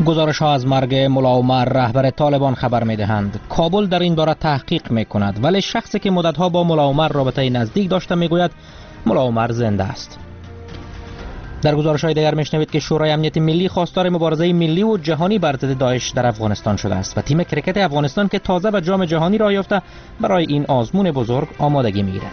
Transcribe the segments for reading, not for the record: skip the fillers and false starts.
گزارش ها از مرگ ملا عمر رهبر طالبان خبر می دهند. کابل در این باره تحقیق می کند، ولی شخصی که مدتها با ملا عمر رابطه نزدیک داشته می گوید ملا عمر زنده است. در گزارش های دیگر میشنوید که شورای امنیت ملی خواستار مبارزه ملی و جهانی بر ضد داعش در افغانستان شده است و تیم کرکت افغانستان که تازه به جام جهانی راه یافته برای این آزمون بزرگ آمادگی می‌گیرد.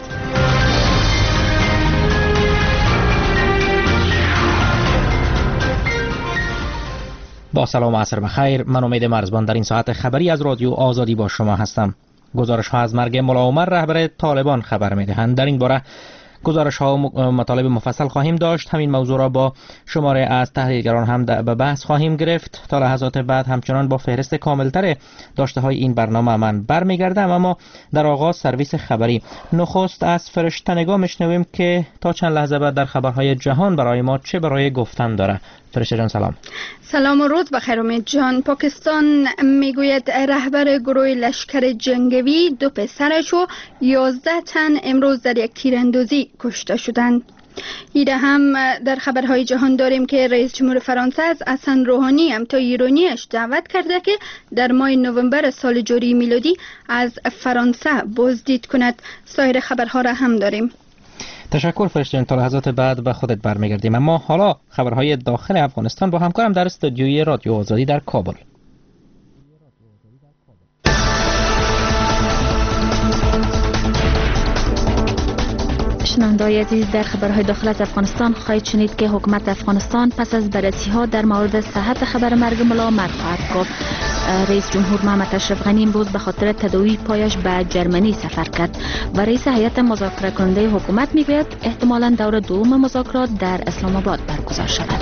با سلام و عصر بخیر، من امید مرزبان در این ساعت خبری از رادیو آزادی با شما هستم. گزارش ها از مرگ ملا عمر رهبر طالبان خبر می‌دهند. در این باره گزارش ها و مطالب مفصل خواهیم داشت. همین موضوع را با شماره از تحلیلگران هم به بحث خواهیم گرفت. تا لحظات بعد همچنان با فهرست کاملتر داشته های این برنامه من برمیگردم، اما در آغاز سرویس خبری. نخست از فرشته‌نگاه میشنویم که تا چند لحظه بعد در خبرهای جهان برای ما چه برای گفتن داره. فرشته جان سلام. سلام و روز بخیر امید جان. پاکستان میگوید رهبر گروه لشکر جنگی 2 پسرش و 11 تن امروز در یک تیراندازی کشته شدند. ایده هم در خبرهای جهان داریم که رئیس جمهور فرانسه از حسن روحانی هم تا ایرانیش دعوت کرده که در ماه نوامبر سال جاری میلادی از فرانسه بازدید کند. سایر خبرها را هم داریم. تشکر فرشته. تا لحظات بعد به خودت برمیگردیم، اما حالا خبرهای داخل افغانستان با همکارم در استودیوی رادیو آزادی در کابل. شنونده‌های عزیز، در خبرهای داخل از افغانستان خواهید شنید که حکومت افغانستان پس از بررسی‌ها در مورد صحت خبر مرگ ملا عمر خواهد گفت. رئیس جمهور محمد اشرف غنی امروز به خاطر تداوی پایش به جرمنی سفر کرد و رئیس هیئت مذاکره کننده حکومت میگوید احتمالاً دور دوم مذاکرات در اسلام آباد برگزار شود.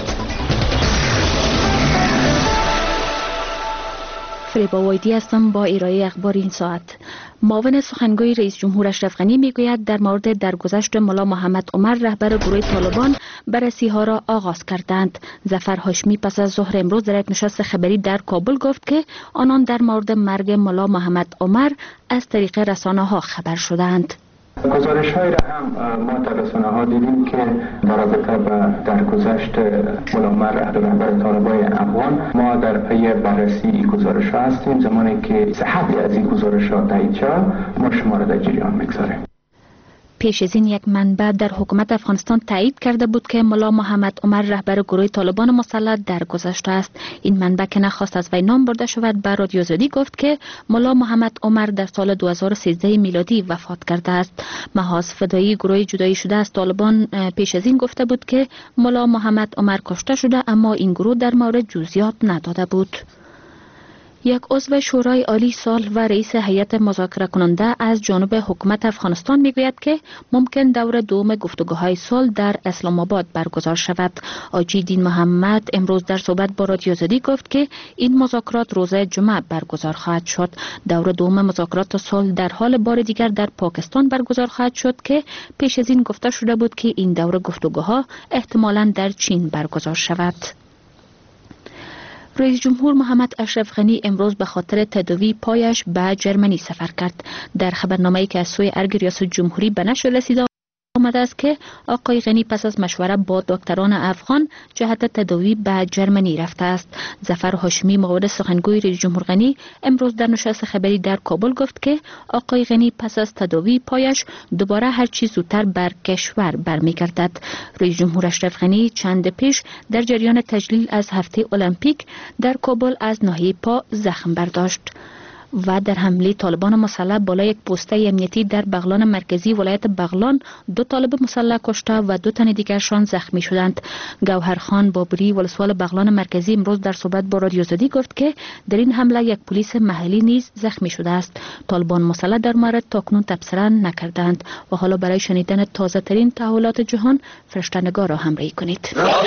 فریبا وایدی هستم با ارائه اخبار این ساعت. معاون سخنگوی رئیس جمهور اشرف غنی میگوید در مورد درگذشت ملا محمد عمر رهبر گروه طالبان بررسی ها را آغاز کردند. ظفر هاشمی پس از ظهر امروز در یک نشست خبری در کابل گفت که آنان در مورد مرگ ملا محمد عمر از طریق رسانه ها خبر شدند. گزارش های را هم ما در رسانه ها دیدیم که در رابطه با درگذشت ملا عمر رهبر طالبان افغان ما در پی بررسی این گزارش ها هستیم. زمانی که صحت از این گزارش ها تایید شود ما شما را در جریان میگذاریم. پیش از این یک منبع در حکومت افغانستان تایید کرده بود که ملا محمد عمر رهبر گروه طالبان مسلح درگذشته است. این منبع که نخواست از وی نام برده شود به رادیو آزادی گفت که ملا محمد عمر در سال 2013 میلادی وفات کرده است. محاذ فدایی گروه جدایی شده از طالبان پیش از این گفته بود که ملا محمد عمر کشته شده، اما این گروه در مورد جزئیات نداده بود. یک عضو شورای عالی صلح و رئیس هیئت مذاکره کننده از جانب حکومت افغانستان میگوید که ممکن دور دوم گفتگوهای صلح در اسلام آباد برگزار شود. آجی دین محمد امروز در صحبت با رادیو آزادی گفت که این مذاکرات روز جمعه برگزار خواهد شد. دور دوم مذاکرات صلح در حال بار دیگر در پاکستان برگزار خواهد شد که پیش از این گفته شده بود که این دور گفتگوها احتمالاً در چین برگزار شود. رئیس جمهور محمد اشرف غنی امروز به خاطر تداوی پایش به جرمنی سفر کرد. در خبرنامه‌ای که از سوی ارگ ریاست جمهوری به نشر رسیده آمده است که آقای غنی پس از مشوره با دکتران افغان جهت تداوی به جرمنی رفته است. ظفر هاشمی معاون سخنگوی رئیس جمهور غنی امروز در نشست خبری در کابل گفت که آقای غنی پس از تداوی پایش دوباره هر چی زودتر بر کشور برمیگردد. رئیس جمهور اشرف غنی چند پیش در جریان تجلیل از هفته المپیک در کابل از ناحیه پا زخم برداشت و در حمله طالبان مسلح بالای یک پوسته امنیتی در بغلان مرکزی ولایت بغلان 2 طالب مسلح کشته و 2 تن دیگرشان زخمی شدند. گوهرخان بابری ولسوال بغلان مرکزی امروز در صحبت با رادیو آزادی گفت که در این حمله یک پلیس محلی نیز زخمی شده است. طالبان مسلح در مورد تاکنون تبصره نکردند و حالا برای شنیدن تازه ترین تحولات جهان فرشته‌نگاه را همراهی کنید.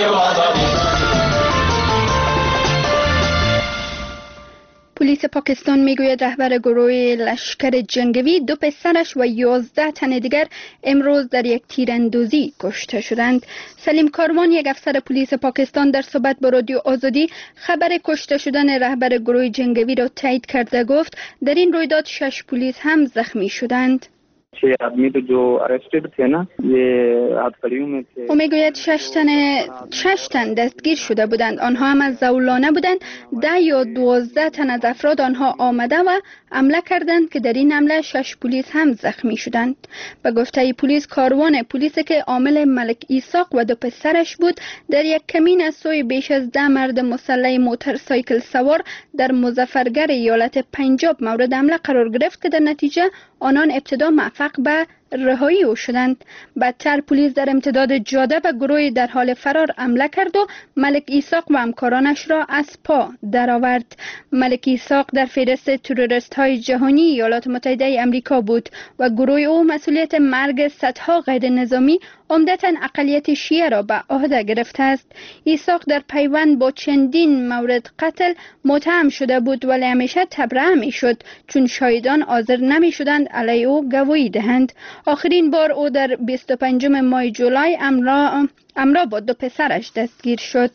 پلیس پاکستان میگوید رهبر گروه لشکر جنگی 2 پسرش و 11 تن دیگر امروز در یک تیراندازی کشته شدند. سلیم کاروان یک افسر پلیس پاکستان در صحبت با رادیو آزادی خبر کشته شدن رهبر گروه جنگی را تایید کرده گفت در این رویداد 6 پلیس هم زخمی شدند. او میگوید 6 تن دستگیر شده بودند. آنها هم از زولانه بودند. 10 یا 12 تن از افراد آنها آمده و حمله کردند که در این حمله 6 پلیس هم زخمی شدند. به گفته پلیس، کاروان پلیس که عامل ملک ایساق و 2 پسرش بود در یک کمین از سوی بیش از 10 مرد مسلح موتورسایکل سوار در مظفرگرد ایالت پنجاب مورد حمله قرار گرفت که در نتیجه آنان ابتدا موفق به رهایی او شدند. بعدتر پلیس در امتداد جاده به گروهی در حال فرار حمله کرد و ملک ایساق و همکارانش را از پا درآورد. ملک ایساق در فهرست تروریست های جهانی ایالات متحده آمریکا بود و گروه او مسئولیت مرگ صدها غیر نظامی عمدتاً اقلیت شیعه را به عهده گرفته است. ایساق در پیوند با چندین مورد قتل متهم شده بود ولی همیشه تبرئه می شد چون شاهدان حاضر نمی شدند علیه او گواهی دهند. آخرین بار او در 25 ماه جولای همراه با 2 پسرش دستگیر شد.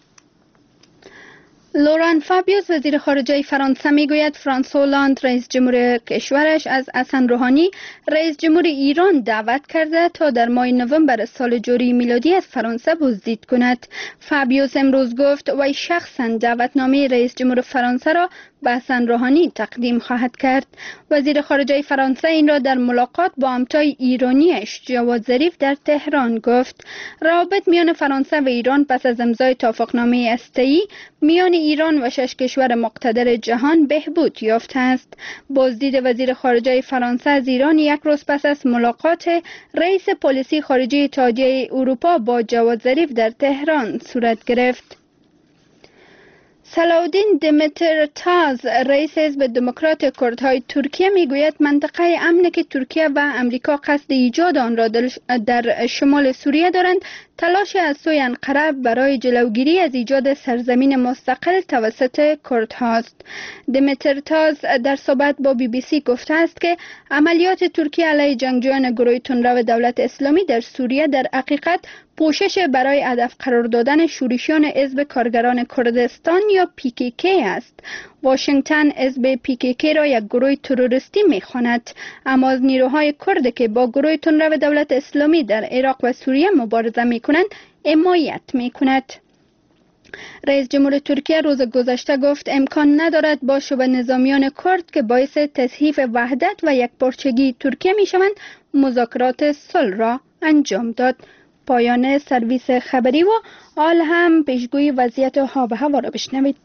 لوران فابیوس وزیر خارجه فرانسه میگوید فرانسوا هلند رئیس جمهور کشورش از حسن روحانی رئیس جمهور ایران دعوت کرده تا در ماه نوامبر سال جاری میلادی از فرانسه بازدید کند. فابیوس امروز گفت وی شخصا دعوتنامه رئیس جمهور فرانسه را به حسن روحانی تقدیم خواهد کرد. وزیر خارجه فرانسه این را در ملاقات با همتای ایرانیش جواد ظریف در تهران گفت. روابط میان فرانسه و ایران پس از امضای توافقنامه هسته‌ای میان ایران و 6 کشور مقتدر جهان بهبود یافته است. بازدید وزیر خارجه فرانسه از ایران یک روز پس از ملاقات رئیس پلیسی خارجه اتحادیه اروپا با جواد ظریف در تهران صورت گرفت. صلاحالدین دمیترتاز رئیس حزب دموکرات کردهای ترکیه میگوید منطقه امنی که ترکیه و امریکا قصد ایجاد آن را در شمال سوریه دارند تلاش از سوی انقره برای جلوگیری از ایجاد سرزمین مستقل توسط کردهاست. دمیترتاز در صحبت با BBC گفته است که عملیات ترکیه علیه جنگجویان گروه تندرو دولت اسلامی در سوریه در حقیقت پوشش برای هدف قرار دادن شورشیان حزب کارگران کردستان یا PKK است. واشنگتن حزب PKK را یک گروه تروریستی می‌خواند، اما از نیروهای کرد که با گروه تندرو دولت اسلامی در عراق و سوریه مبارزه می‌کنند حمایت می‌کند. رئیس جمهور ترکیه روز گذشته گفت امکان ندارد با شبه نظامیان کرد که باعث تضعیف وحدت و یکپارچگی ترکیه می‌شوند مذاکرات صلح را انجام داد. پایان سرویس خبری و حال هم پیشگویی وضعیت آب و هوا را بشنوید.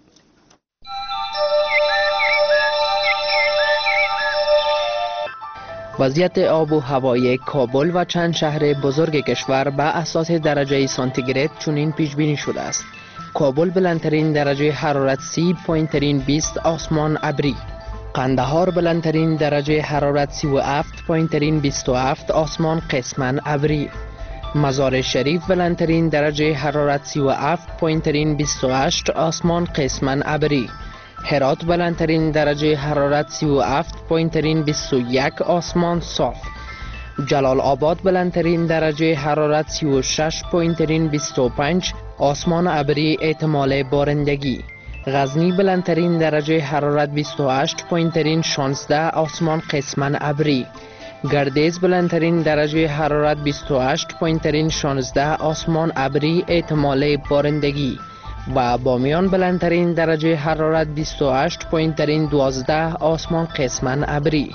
وضعیت آب و هوای کابل و چند شهر بزرگ کشور به اساس درجه سانتیگراد چنین پیش بینی شده است. کابل بلندترین درجه حرارت 30، پایینترین 20 آسمان ابری. قندهار بلندترین درجه حرارت 37، پایینترین 27 آسمان قسماً ابری. مزار شریف بلندترین درجه حرارت 37، پایینترین 28 آسمان قسماً ابری. هرات بلندترین درجه حرارت 37، پایینترین 21 آسمان صاف. جلال آباد بلندترین درجه حرارت 36، پایینترین 25 آسمان ابری احتمال بارندگی. غزنی بلندترین درجه حرارت 28، پایینترین 16 آسمان قسماً ابری. گردیز بلندترین درجه حرارت 28، پایینترین 16 آسمان ابری احتمال بارندگی. و بامیان بلندترین درجه حرارت 28، پایینترین 12 آسمان قسماً ابری.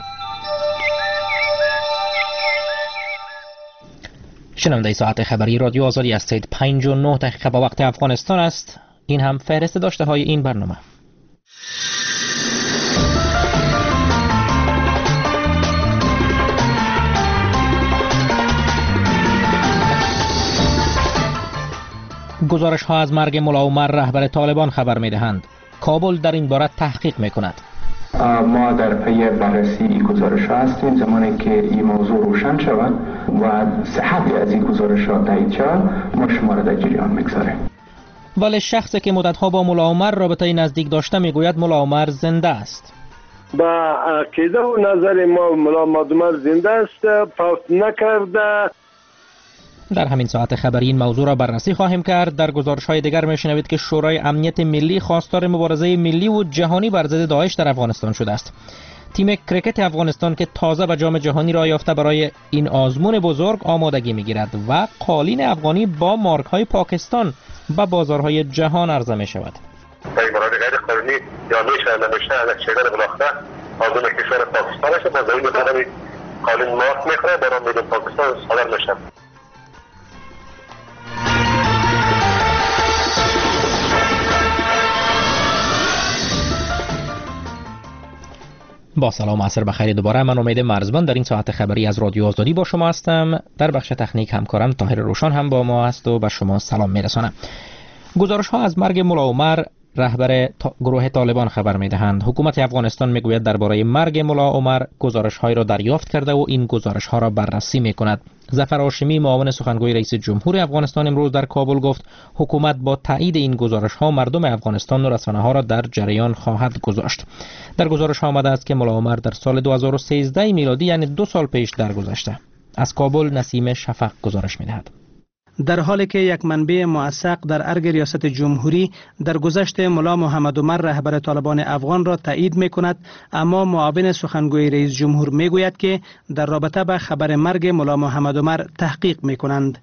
شنونده ساعت خبری رادیو آزادی هستید. 59 دقیقه با وقت افغانستان است. این هم فهرست داشته های این برنامه. گزارش ها از مرگ ملا عمر رهبر طالبان خبر می دهند. کابل در این باره تحقیق می کند. ما در پی بررسی این گزارش ها هستیم. زمانی که این موضوع روشن شود و صحت از این گزارش ها تایید شود ما شما را در جریان میگذاریم. ولی شخصی که مدتها با ملا عمر رابطه نزدیک داشته میگوید ملا عمر زنده است. با عقیده و نظر ما ملا عمر زنده است، فوت نکرده. در همین ساعت خبری این موضوع را بررسی خواهیم کرد. در گزارش‌های دیگر می‌شنوید که شورای امنیت ملی خواستار مبارزه ملی و جهانی بر ضد داعش در افغانستان شده است. تیم کرکت افغانستان که تازه به جام جهانی را یافته برای این آزمون بزرگ آمادگی می‌گیرد و قالین افغانی با مارک‌های پاکستان به بازارهای جهان عرضه می‌شود. در مورد غیر قانونی یا نمیشه شدن بلاخره آزمون کشور پاکستان است، با این مدام قالین مارک می‌خوره برای میدون پاکستان صادر میشه. با سلام و عصر بخیر دوباره. من امید مرزبان در این ساعت خبری از رادیو آزادی با شما هستم. در بخش تکنیک همکارم طاهر روشن هم با ما است و به شما سلام میرسانم. گزارش ها از مرگ ملا عمر رهبر گروه طالبان خبر میدهند. حکومت افغانستان میگوید درباره مرگ ملا عمر گزارش های را دریافت کرده و این گزارش ها را بررسی میکند. ظفر هاشمی معاون سخنگوی رئیس جمهور افغانستان امروز در کابل گفت حکومت با تایید این گزارش ها مردم افغانستان و رسانه ها را در جریان خواهد گذاشت. در گزارش ها آمده است که ملا عمر در سال 2013 میلادی یعنی 2 سال پیش درگذشته. از کابل نسیم شفق گزارش میدهد. در حالی که یک منبع موثق در ارگ ریاست جمهوری در گذشت ملا محمد عمر رهبر طالبان افغان را تایید می کند، اما معاون سخنگوی رئیس جمهور می گوید که در رابطه با خبر مرگ ملا محمد عمر تحقیق می کنند.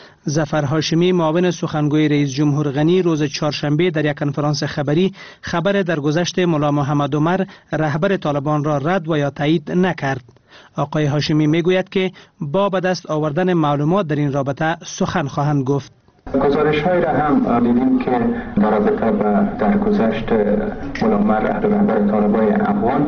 ظفر هاشمی معاون سخنگوی رئیس جمهور غنی روز چهارشنبه در یک کنفرانس خبری خبر درگذشت ملا محمد عمر رهبر طالبان را رد و یا تایید نکرد. آقای هاشمی میگوید که با به دست آوردن معلومات در این رابطه سخن خواهند گفت. گزارش های را هم دیدیم که در رابطه با درگذشت ملا عمر رهبر طالبان افغان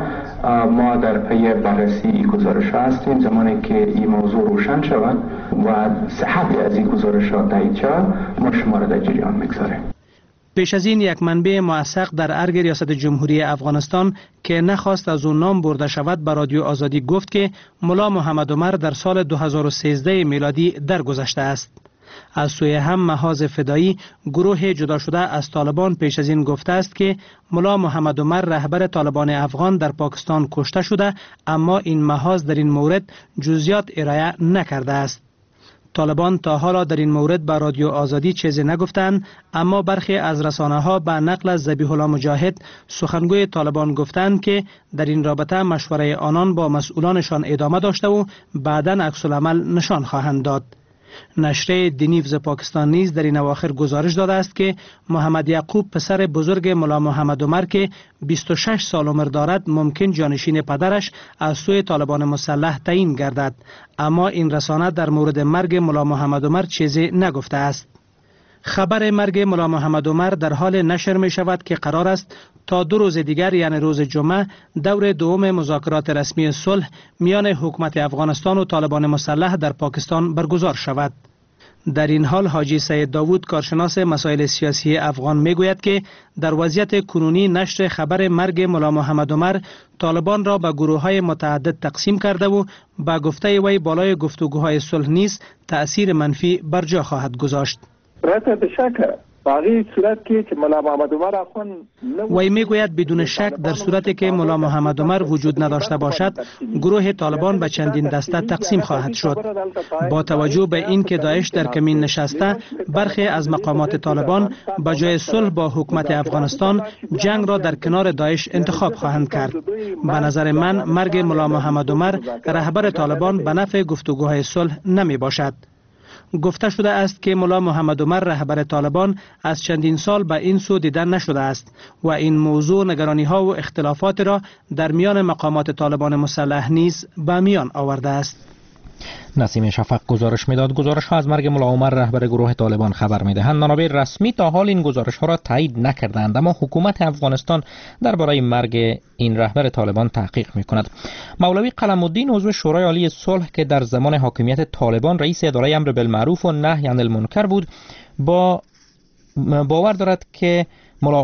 ما در پی بررسی این گزارش ها هستیم. زمانی که این موضوع روشن شود و صحت از این گزارش ها تایید شود ما شما را در جریان میگذاریم. پیش از این یک منبع موثق در ارگ ریاست جمهوری افغانستان که نخواست از اون نام برده شود به رادیو آزادی گفت که ملا محمد عمر در سال 2013 میلادی درگذشته است. از سوی هم محاذ فدایی گروه جدا شده از طالبان پیش از این گفته است که ملا محمد عمر رهبر طالبان افغان در پاکستان کشته شده، اما این محاذ در این مورد جزئیات ارائه نکرده است. طالبان تا حالا در این مورد به رادیو آزادی چیزی نگفتند، اما برخی از رسانه ها به نقل از ذبیح الله مجاهد سخنگوی طالبان گفتند که در این رابطه مشوره آنان با مسئولانشان ادامه داشته و بعداً عکس العمل نشان خواهند داد. نشریه دنیوز پاکستان نیز در این اواخر گزارش داده است که محمد یعقوب پسر بزرگ ملا محمد عمر که 26 سال عمر دارد ممکن جانشین پدرش از سوی طالبان مسلح تعیین گردد، اما این رسانه در مورد مرگ ملا محمد عمر چیزی نگفته است. خبر مرگ ملا محمد عمر در حال نشر می شود که قرار است تا 2 روز دیگر یعنی روز جمعه دور دوم مذاکرات رسمی صلح میان حکومت افغانستان و طالبان مسلح در پاکستان برگزار شود. در این حال حاجی سید داوود کارشناس مسائل سیاسی افغان می گوید که در وضعیت کنونی نشر خبر مرگ ملا محمد عمر طالبان را به گروه‌های متعدد تقسیم کرده و با گفته وی بالای گفتگوهای صلح نیز تأثیر منفی بر جا خواهد گذاشت. وی میگوید بدون شک در صورتی که ملا محمد عمر وجود نداشته باشد گروه طالبان به چندین دسته تقسیم خواهد شد. با توجه به اینکه داعش در کمین نشسته، برخی از مقامات طالبان به جای صلح با حکومت افغانستان جنگ را در کنار داعش انتخاب خواهند کرد. به نظر من مرگ ملا محمد عمر رهبر طالبان به نفع گفتگوهای صلح نمی باشد. گفته شده است که ملا محمد عمر رهبر طالبان از چندین سال به این سو دیده نشده است و این موضوع نگرانی ها و اختلافات را در میان مقامات طالبان مسلح نیز به میان آورده است. نسیم شفق گزارش میداد. گزارش ها از مرگ ملا عمر رهبر گروه طالبان خبر میدهند. منابع رسمی تا حال این گزارش ها را تایید نکردند، اما حکومت افغانستان درباره مرگ این رهبر طالبان تحقیق میکند. مولوی قلم الدین عضو شورای عالی صلح که در زمان حاکمیت طالبان رئیس اداره امر بالمعروف و نهی عن المنکر بود، باور ندارد که ملا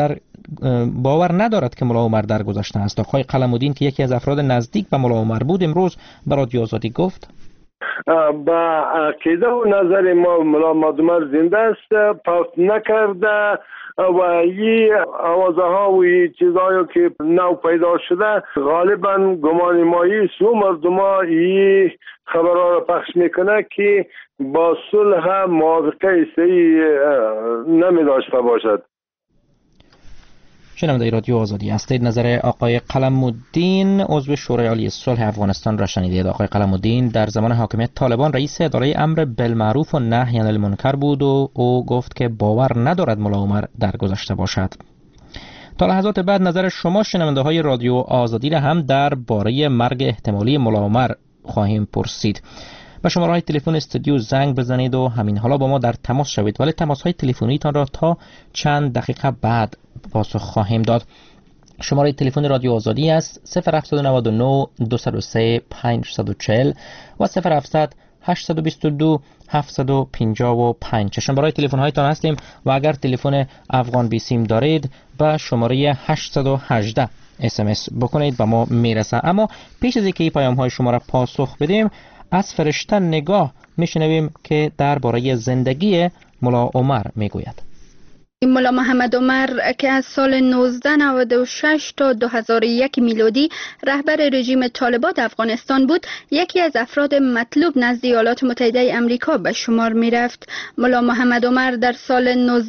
عمر درگذشته است. آقای قلم الدین که یکی از افراد نزدیک به ملا عمر بود امروز به رادیو آزادی گفت با عقیده و نظر ما ملا محمد عمر زنده است، فوت نکرده و این آوازه ها و این چیزهایی که نو پیدا شده غالبا گمان مایی سو مردم ها این خبرها را پخش میکنه که با صلح موافقه صحیح نمی داشته باشد. شنونده رادیو آزادی هستید. نظر آقای قلم الدین عضو شورای عالی صلح افغانستان را شنیدید. آقای قلم الدین در زمان حاکمیت طالبان رئیس اداره امر بالمعروف و نهی عن المنکر بود و او گفت که باور ندارد ملا عمر درگذشته باشد. تا لحظات بعد نظر شما شنونده های رادیو آزادی را هم در باره مرگ احتمالی ملا عمر خواهیم پرسید. به شماره های تلفن استودیو زنگ بزنید و همین حالا با ما در تماس شوید، ولی تماس های تلفنی تان را تا چند دقیقه بعد پاسخ خواهیم داد. شماره تلفن رادیو آزادی است 0799 203 540 و 0700 822 755. شماره تلفن هایتان هستیم و اگر تلفن افغان بی سیم دارید به شماره 818 SMS بکنید به ما میرسه. اما پیش از اینکه این پیام های شما را پاسخ بدیم، از فرشته نگاه میشنویم که درباره زندگی ملا عمر میگوید. ملا محمد عمر که از سال 1996 تا 2001 میلادی رهبر رژیم طالبان افغانستان بود، یکی از افراد مطلوب نزد ایالات متحده آمریکا به شمار می رفت. ملا محمد عمر در سال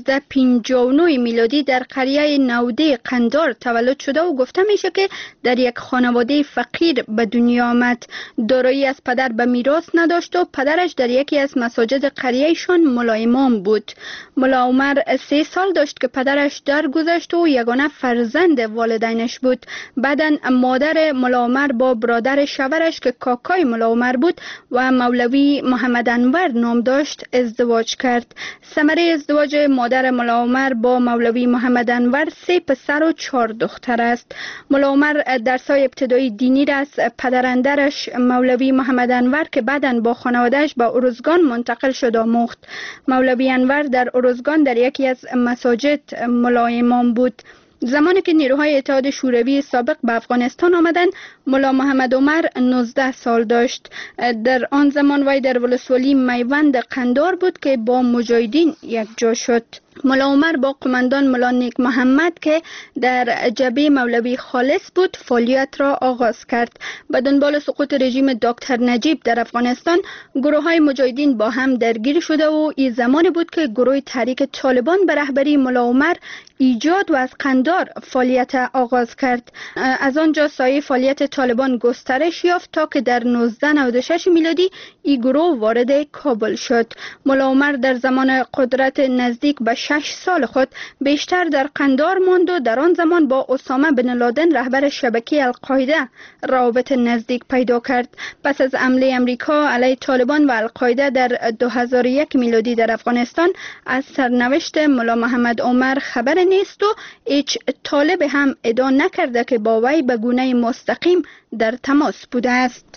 1959 میلادی در قریه نوده قندار تولد شده و گفته میشه که در یک خانواده فقیر به دنیا آمد. دارایی از پدر به میراث نداشت و پدرش در یکی از مساجد قریهشان ملا امام بود. ملا عمر 3 سال داشت که پدرش درگذشت و یگانه فرزند والدینش بود. بعداً مادر ملا عمر با برادر شوهرش که کاکای ملا عمر بود و مولوی محمد انور نام داشت ازدواج کرد. ثمره ازدواج مادر ملا عمر با مولوی محمد انور 3 پسر و 4 دختر است. ملا عمر درس‌های ابتدایی دینی را از پدراندرش مولوی محمد انور که بعداً با خانواده‌اش به ارزگان منتقل شد آموخت. مولوی انور در ارزگان در یکی از مساجد ملا امام بود. زمانی که نیروهای اتحاد شوروی سابق به افغانستان آمدند، ملا محمد عمر 19 سال داشت. در آن زمان وی در ولسوالی میوند قندار بود که با مجاهدین یک جا شد. ملا عمر با قماندان ملا نیک محمد که در جبهه مولوی خالص بود فعالیت را آغاز کرد. به دنبال سقوط رژیم دکتر نجیب در افغانستان، گروه های مجاهدین با هم درگیر شده و این زمانی بود که گروه تحریک طالبان به رهبری ملا عمر ایجاد و از قندار فعالیت آغاز کرد. از آنجا سایه فعالیت طالبان گسترش یافت تا که در 1996 میلادی این گروه وارد کابل شد. ملا عمر در زمان قدرت نزدیک به 6 سال خود بیشتر در قندار ماند و در آن زمان با اسامه بن لادن رهبر شبکه القاعده روابط نزدیک پیدا کرد. پس از حمله امریکا علیه طالبان و القاعده در 2001 میلادی در افغانستان، از سرنوشت ملا محمد عمر خبر نیست و هیچ طالب هم ادعا نکرده که با وی به گونه مستقیم در تماس بوده است.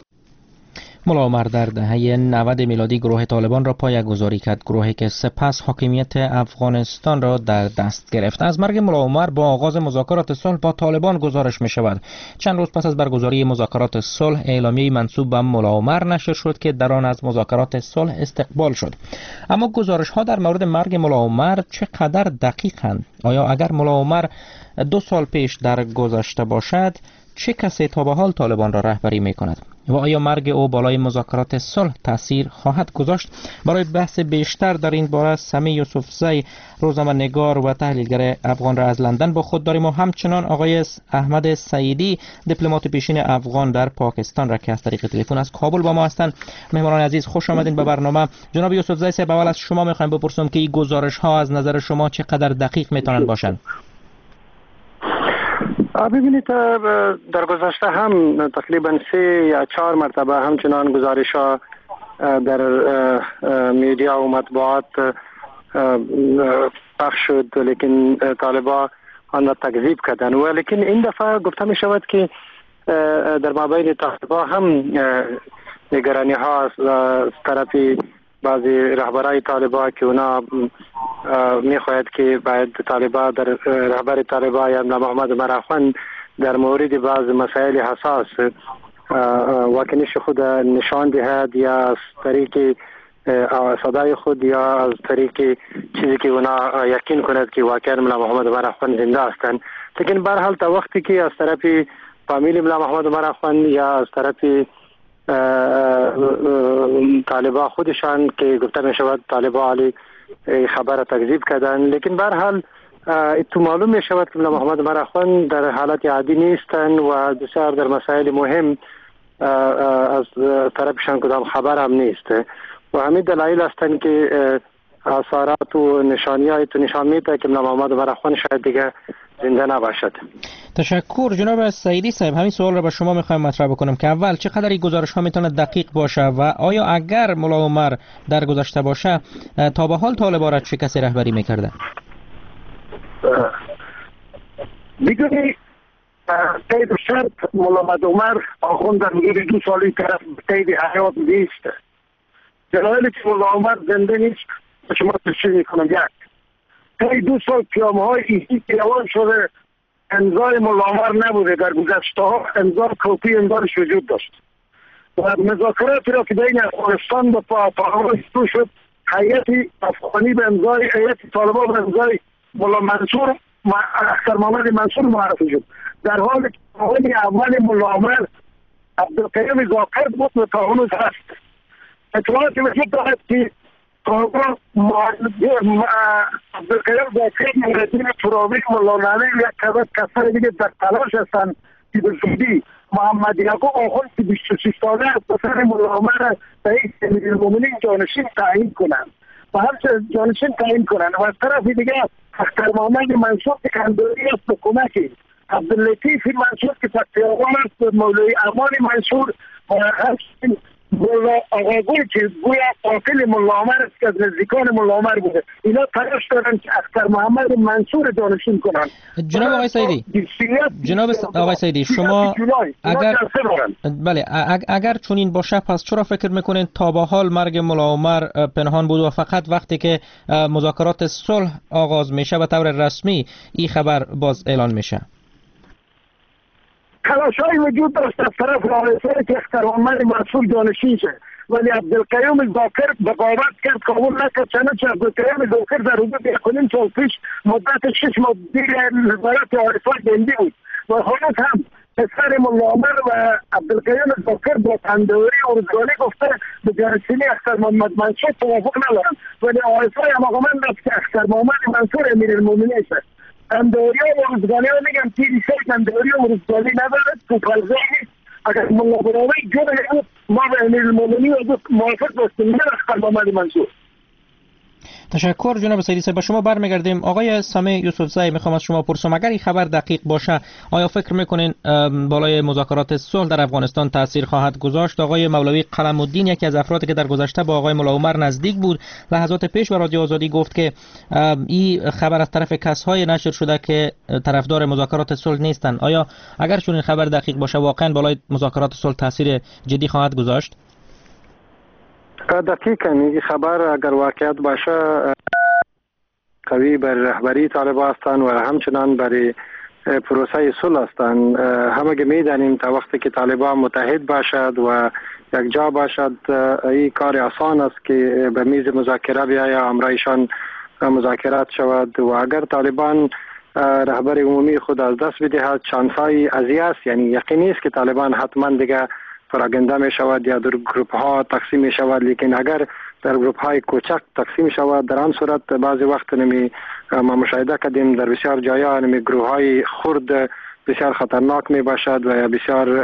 ملا عمر در دهه 90 میلادی گروه طالبان را پایه‌گذاری کرد، گروهی که سپس حاکمیت افغانستان را در دست گرفت. از مرگ ملا عمر با آغاز مذاکرات صلح با طالبان گزارش می شود. چند روز پس از برگزاری مذاکرات صلح، اعلامیه منسوب به ملا عمر نشر شد که در آن از مذاکرات صلح استقبال شد. اما گزارش ها در مورد مرگ ملا عمر چقدر دقیقند؟ آیا اگر ملا عمر 2 سال پیش درگذشته باشد، چه کسی تا به حال طالبان را رهبری می کند؟ و آیا مرگ او بالای مذاکرات صلح تأثیر خواهد گذاشت؟ برای بحث بیشتر در این باره سمی یوسفزی، روزنامه‌نگار و تحلیلگر افغان را از لندن با خود داریم و همچنان آقای احمد سعیدی، دیپلمات پیشین افغان در پاکستان را که از طریق تلفن از کابل با ما هستند. مهمان عزیز خوش آمدین به برنامه. جناب یوسفزی صاحب، اول از شما می‌خوایم بپرسم که این گزارش ها از نظر شما چقدر دقیق میتونن باشند؟ ببینید، در گذشته هم تقریبا 3 یا 4 مرتبه همچنان گزارش ها در میدیا و مطبوعات پخش شد، لیکن طالبان آن را تکذیب کردند. ولیکن این دفعه گفته می شود که در مابین طالبان هم نگرانی ها از طرف بعضی رهبرای طالبان که اونا میخواهد که باید طالبان در رهبر طالبان یا محمد عمر اخوان در مورد بعض مسائل حساس واکنش خود نشان دهد، یا از طریق صدای خود یا از طریق چیزی که اونا یقین کند که واقعا ملا محمد عمر اخوان زنده هستند. لیکن به هر حال تا وقتی که از طرف فامیل ملا محمد عمر اخوان یا از طرف طالبان خودشان که گفته می شود طالبان علی خبر تکذیب کردن، لیکن به هر حال تو معلوم می شود که محمد عمر اخوان در حالت عادی نیستند و بسیار در مسائل مهم از طرفشان کدام خبر هم نیست و همین دلایل هستند که آثارات و نشانی‌های تو نشان میده که محمد عمر اخوان شاید دیگه زنده نباشد. تشکر جناب سعیدی صاحب. همین سوال را به شما میخوایم مطرح بکنم که اول چقدر این گزارش ها میتونه دقیق باشه و آیا اگر ملا عمر در گذشته باشه تا به حال طالبان را چه کسی رهبری میکرده؟ میدونی قید شرط ملا عمر آخوند در حدود 2 سالی طرف قید حیات نیست. دلایلی که ملا عمر زنده نیست شما تشریح میکنم. یک، طی 2 سال پیام‌های ایسی پیروان شده امضای ملا عمر نبوده. در گذشته ها امضا کپی امضاش وجود داشت و مذاکراتی را که بین افغانستان و پاکستان شروع شد هیئت افغانی به امضای هیئت طالبان به امضای ملا منصور اختر محمد منصور معرفی شد، در حالی که اول ملا عمر عبدالقیوم ذاکر بود و تا هنوز هست. اطلاعاتی وجود دارد که طالبان عبدالقیوم ذاکر نوردین تراوی ملا نعلی و یک تعداد کسان دیگه در تلاش هستند که به زودی محمد یعقوب آخوند که 26 ساله از پسر ملا عمر رئیس امیرالمومنین جانشین تعیین کنند و همچنین جانشین تعیین کنند و از طرف دیگه اختر محمد منصور که کندوری است به کمک عبداللطیف منصور که پکتیاوان است به مولوی امان منصور و همچنین مولا آقاگل که گویا قاتل ملا عمر است که از نزدیکان ملا عمر بوده. اینا تلاش دارن که اختر محمد منصور جانشین کنن. جناب آقای سعیدی شما اگر چنین باشه پس چرا فکر میکنین تا به حال مرگ ملا عمر پنهان بود و فقط وقتی که مذاکرات صلح آغاز میشه به طور رسمی این خبر باز اعلان میشه؟ تلاش‌های وجود داشت از طرف رئیس که اختر محمد منصور جانشین شد، ولی عبدالقیوم ذاکر بغاوت کرد، قبول نکرد. چنانچه عبدالقیوم ذاکر در حدود 1.5 سال پیش مدت 6 ماه زیر نظارت عارفات بندی بود و هنوز هم پسر ملا عمر و عبدالقیوم ذاکر با تندوری و روزگاری گفته به جانشینی اختر محمد منصور توافق ندارند، ولی عارفای علاقمند است که اختر محمد منصور امیرالمومنین شد. اندوری و روزگانی ها میگم تیری شد اندوری و روزگانی ندارد تو پلزه نیست. اگر ملا براوی جده بود ما به امیرالمومنین و موافق بستیم من اختر محمد منصور. تشکر جناب سعیدی صاحب. به شما برمیگردیم. آقای سامع یوسفزئی میخوام از شما پرسم اگر این خبر دقیق باشه آیا فکر میکنین بالای مذاکرات صلح در افغانستان تاثیر خواهد گذاشت؟ آقای مولوی قلم الدین یکی از افرادی که در گذشته با آقای ملا عمر نزدیک بود لحظات پیش به رادیو آزادی گفت که این خبر از طرف کسای نشر شده که طرفدار مذاکرات صلح نیستند. آیا اگر چون این خبر دقیق باشه واقعا بالای مذاکرات صلح تاثیر جدی خواهد گذاشت؟ دقیقاً این خبر اگر واقعیت باشه قوی بر رهبری طالبان هستند و همچنان برای پروسه صلح هستند. همه میدانیم تا وقتی که طالبان متحد باشد و یک جا باشد این کار آسان است که به میز مذاکره بیاید همراهشان مذاکرات شود و اگر طالبان رهبر عمومی خود از دست بدهد شانسای ازی است، یعنی یقینی است که طالبان حتما دیگه پراگنده می شود یا در گروپ ها تقسیم می شود، لیکن اگر در گروپ های کوچک تقسیم شود در آن صورت بعضی وقت ما مشاهده کردیم در بسیار جایا گروه های خرد بسیار خطرناک می باشد و بسیار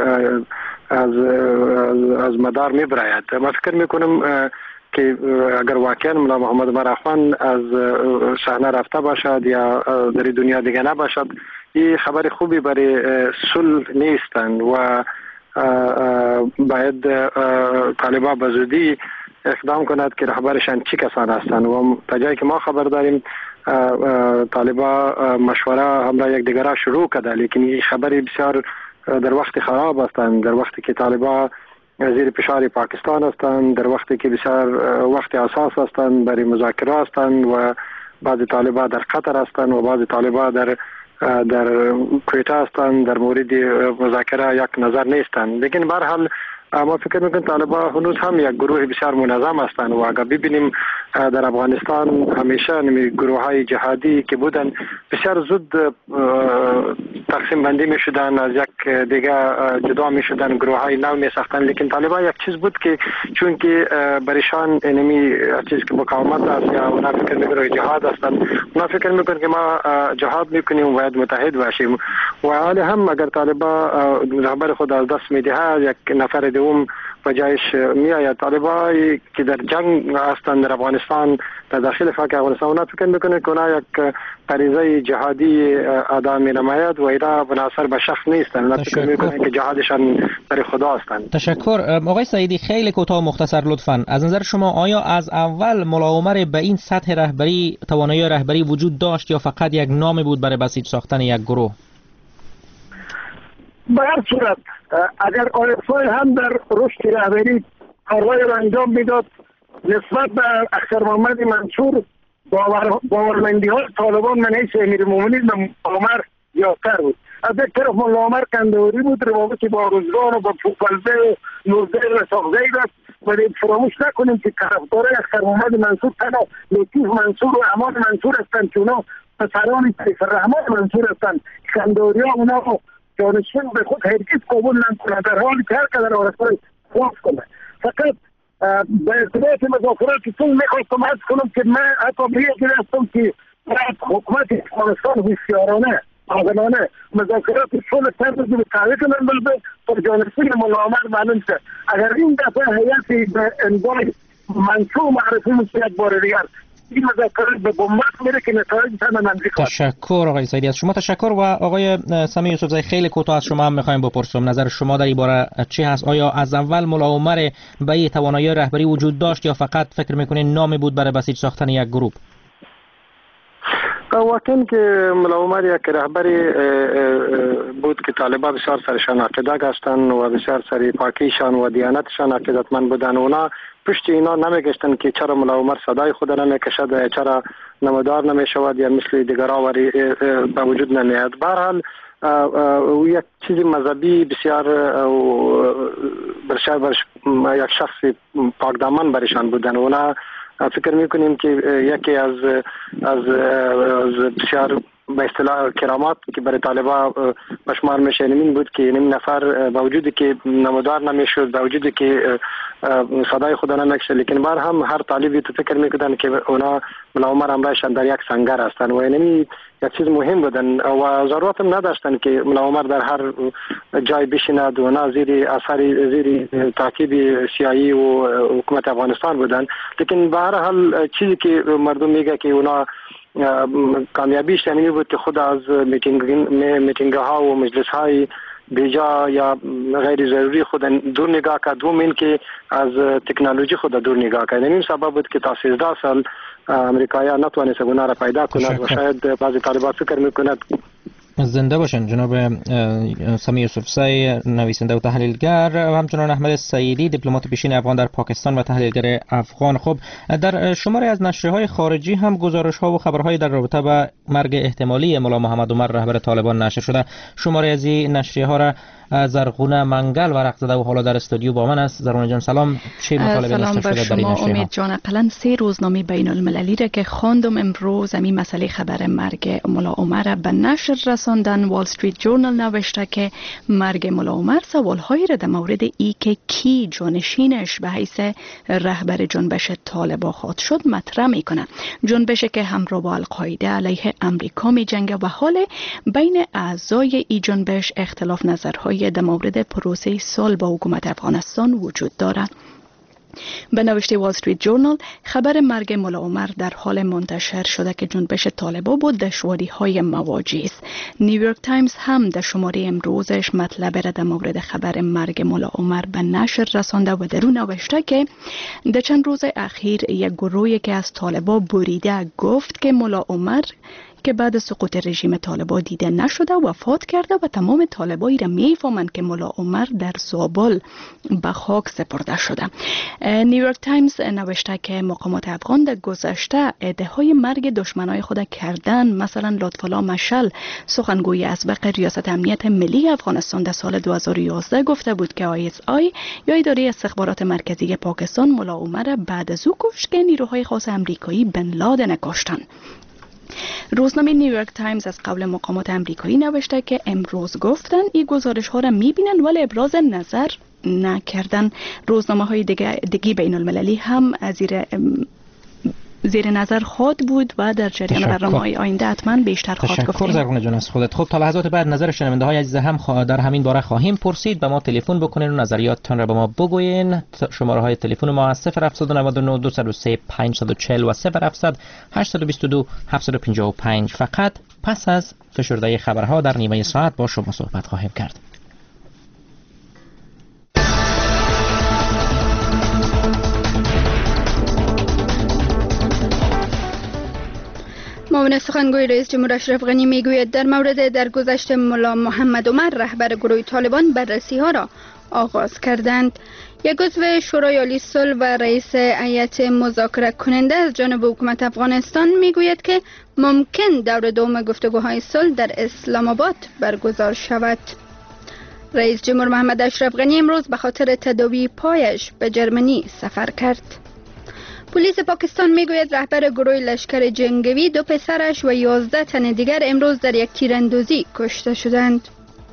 از مدار می براید. ما فکر می کنم که اگر واقعا ملا محمد عمر اخوان از صحنه رفته باشد یا در دنیا دیگه نباشد این خبر خوبی برای صلح نیستند و باید طالبان به زودی اقدام کند که رهبرشان چی کسان هستند و تا جایی که ما خبر داریم طالبان مشوره همراه یک دیگر شروع کرده، لیکن این خبری بسیار در وقت خراب هستند، در وقتی که طالبان زیر فشار پاکستان هستند، در وقتی که بسیار وقت اساس هستند برای مذاکره هستند و بعضی طالبان در قطر هستند و بعضی طالبان در کویته هستند، در مورد مذاکره یک نظر نیستند. لیکن به هر حال ما فکر میکنم طالبان هنوز هم یک گروه بسیار منظم هستند و اگر ببینیم در افغانستان همیشه گروه های جهادی که بودن بسیار زود تقسیم بندی می شدن، از یک دیگه جدا می شدن، گروه های نو می ساختن. لیکن طالبان یک چیز بود که چون که برایشان اینمی چیزی که مقاومت است یا اونا فکر میکنه جهاد هستند، اونا فکر میکنه که ما جهاد میکنیم و باید متحد باشیم. و حالا هم اگر طالبان رهبر خود از دست میده، یک نفر دوم و جایش میآید. طالبایی که در جنگ هستند در افغانستان، در داخل خاک افغانستان، اونا فکر میکنه که اونا یک غریزه جهادی ادا می‌نماید و اینا منحصر به شخص نیستند. اونا فکر میکنه که جهادشان در خدا هستند. تشکر. آقای سعیدی، خیلی کوتاه مختصر لطفاً، از نظر شما آیا از اول ملا عمر به این سطح رهبری، توانایی رهبری وجود داشت یا فقط یک نام بود برای بسیج ساختن یک گروه؟ به هر صورت اگر آیسای هم در رشد رهبری کارهای را انجام میداد، نسبت به اختر محمد منصور باورمندی های طالبان من حیث امیرالمومنین به عمر زیادتر بود. از یک طرف ملا عمر کندهوری بود، روابطی با روزگان و با پوکلزه و نوزیر و ساخزه است. ولی فراموش نکنیم که طرفدار اختر محمد منصور تنها لطیف منصور و امان منصور هستند که اونا پسران طیف الرحمن منصور هستند. کندهوری ها اونا جانشین به خود هرگز قبول نمی‌کنند، در حالی که هر قدر آرزوی خلاف کنه. فقط به ارتباط مذاکرات چون میخواستم عرض کنم که من حتی بی‌اجازه هستم که حکومت افغانستان هوشیارانه عاقلانه مذاکرات صلح طرز به تعریف من بلده تا جانشین ملا عمر معلوم شد. اگر این دفعه هیئتی به امضای منصور معرفی میشه یک بار دیگر، این مذاکرات به بنبست میره که نتایج هم منفی خواهد. تشکر آقای سعیدی، از شما تشکر. و آقای سمیع یوسفزی، خیلی کوتاه از شما هم میخوایم بپرسم نظر شما در این باره چی هست؟ آیا از اول ملا عمر به این توانایی رهبری وجود داشت یا فقط فکر میکنین نامی بود برای بسیج ساختن یک گروه؟ واقعا که ملا عمر یک رهبری بود که طالبان بسیار سرشان عقیده هستند و بسیار سر پاکیشان و دیانتشان عقیدتمند بودند. اونا پشت اینا نمیگشتن که چرا ملا عمر صدای خود نمیکشد، چرا نمودار نمیشود یا مثل دیگرها به وجود نمیاد. به هر حال یک چیز مذهبی بسیار یک شخص پاکدامن برشان بودن. اونا فکر میکنیم که یکی از بسیار به اصطلاح کرامات که برای طالبان بشمار میشه این بود که این نفر با وجودی که نمودار نمیشد، با وجودی که صدای خدا نمیکشد، لیکن بار هم هر طالبی تو فکر میکردن که اونا ملا عمر همراهشان در یک سنگر هستند و این یک چیز مهم بودن و ضرورت هم نداشتن که ملا عمر در هر جای بشیند و اونا زیر تعقیب سیایی و حکومت افغانستان بودن. لیکن به هر حال چیزی که مردم میگه که اونا کامیابیش یعنی بود که خود از میتینگ ها و مجلس های بیجا یا غیر ضروری خود دور نگاه کرد. دوم این که از تکنولوژی خود دور نگاه کرد. این سبب بود که تا 13 سال امریکایی‌ها نتوانست اونا را پیدا کند و شاید بعضی طالبان فکر میکند. زنده باشن جناب سمیع یوسفزی، نویسنده و تحلیلگر، و همچنان احمد سعیدی، دیپلمات پیشین افغان در پاکستان و تحلیلگر افغان. خب در شماری از نشریه‌های خارجی هم گزارش‌ها و خبرهای در رابطه با مرگ احتمالی ملا محمد عمر رهبر طالبان نشر شده. شماری از این نشریه‌ها را زرغونه منگل ورق زده و حالا در استودیو با من است. زرغونه جان سلام، چه مطالبی نشر شده در این نشریه‌ها؟ امید جان، قلن 3 روزنامه بین المللی را که خواندم امروز همین مسئله خبر مرگ ملا عمر به نشر رساندن. وال استریت جورنال نوشته که مرگ ملا عمر سوال‌هایی را در مورد ای که کی جانشینش به حیث رهبر جنبش طالبان خواهد شد مطرح میکنه. جنبشی که همراه با القاعده علیه امریکا میجنگه و حال بین اعضای این جنبش اختلاف نظرهای در مورد پروسه صلح با حکومت افغانستان وجود دارد. به نوشته وال استریت جورنال، خبر مرگ ملا عمر در حال منتشر شده که جنبش طالبان با دشواری‌های مواجه است. نیویورک تایمز هم در شماره امروزش مطلب را در مورد خبر مرگ ملا عمر به نشر رسانده و در اون نوشته که در چند روز اخیر یک گروهی که از طالبان بریده گفت که ملا عمر که بعد سقوط رژیم طالبان دیده نشده وفات کرده و تمام طالبایی را میفهمند که ملا عمر در زابل به خاک سپرده شده. نیویورک تایمز نوشته که مقامات افغان در گذشته ادعای مرگ دشمنای خود کردن. مثلا لطفالله مشعل، سخنگوی اسبق ریاست امنیت ملی افغانستان، در سال 2011 گفته بود که ISI یا اداره استخبارات مرکزی پاکستان ملا عمر بعد از او کشت که نیروهای خاص امریکایی بن لادن کشتند. روزنامه نیویورک تایمز از قول مقامات امریکایی نوشته که امروز گفتن این گزارش ها را میبینن ولی ابراز نظر نکردن. روزنامه های دیگه بین المللی هم زیر نظر خواهد بود و در جریان برنامه‌های آینده حتما بیشتر خواهد گفتیم. تشکر زرگونه جان از خودت. خب تا لحظات بعد نظر شنونده های عزیز هم در همین باره خواهیم پرسید. به ما تلفن بکنین و نظریاتتان را به ما بگوین. شماره های تلفن ما 0799 203 540 و 0700 822 755. فقط پس از فشرده خبرها در نیمه ساعت با شما صحبت خواهیم کرد. معاون سخنگوی رئیس جمهور اشرف غنی میگوید در مورد درگذشت ملا محمد عمر رهبر گروه طالبان بررسی ها را آغاز کردند. یک عضو شورای عالی صلح و رئیس هیئت مذاکره کننده از جانب حکومت افغانستان میگوید که ممکن دور دوم گفتگوهای صلح در اسلام آباد برگزار شود. رئیس جمهور محمد اشرف غنی امروز به خاطر تداوی پایش به جرمنی سفر کرد. پلیس پاکستان میگوید رهبر گروه لشکر جنگوی 2 پسرش و 11 تن دیگر امروز در یک تیراندازی کشته شدند.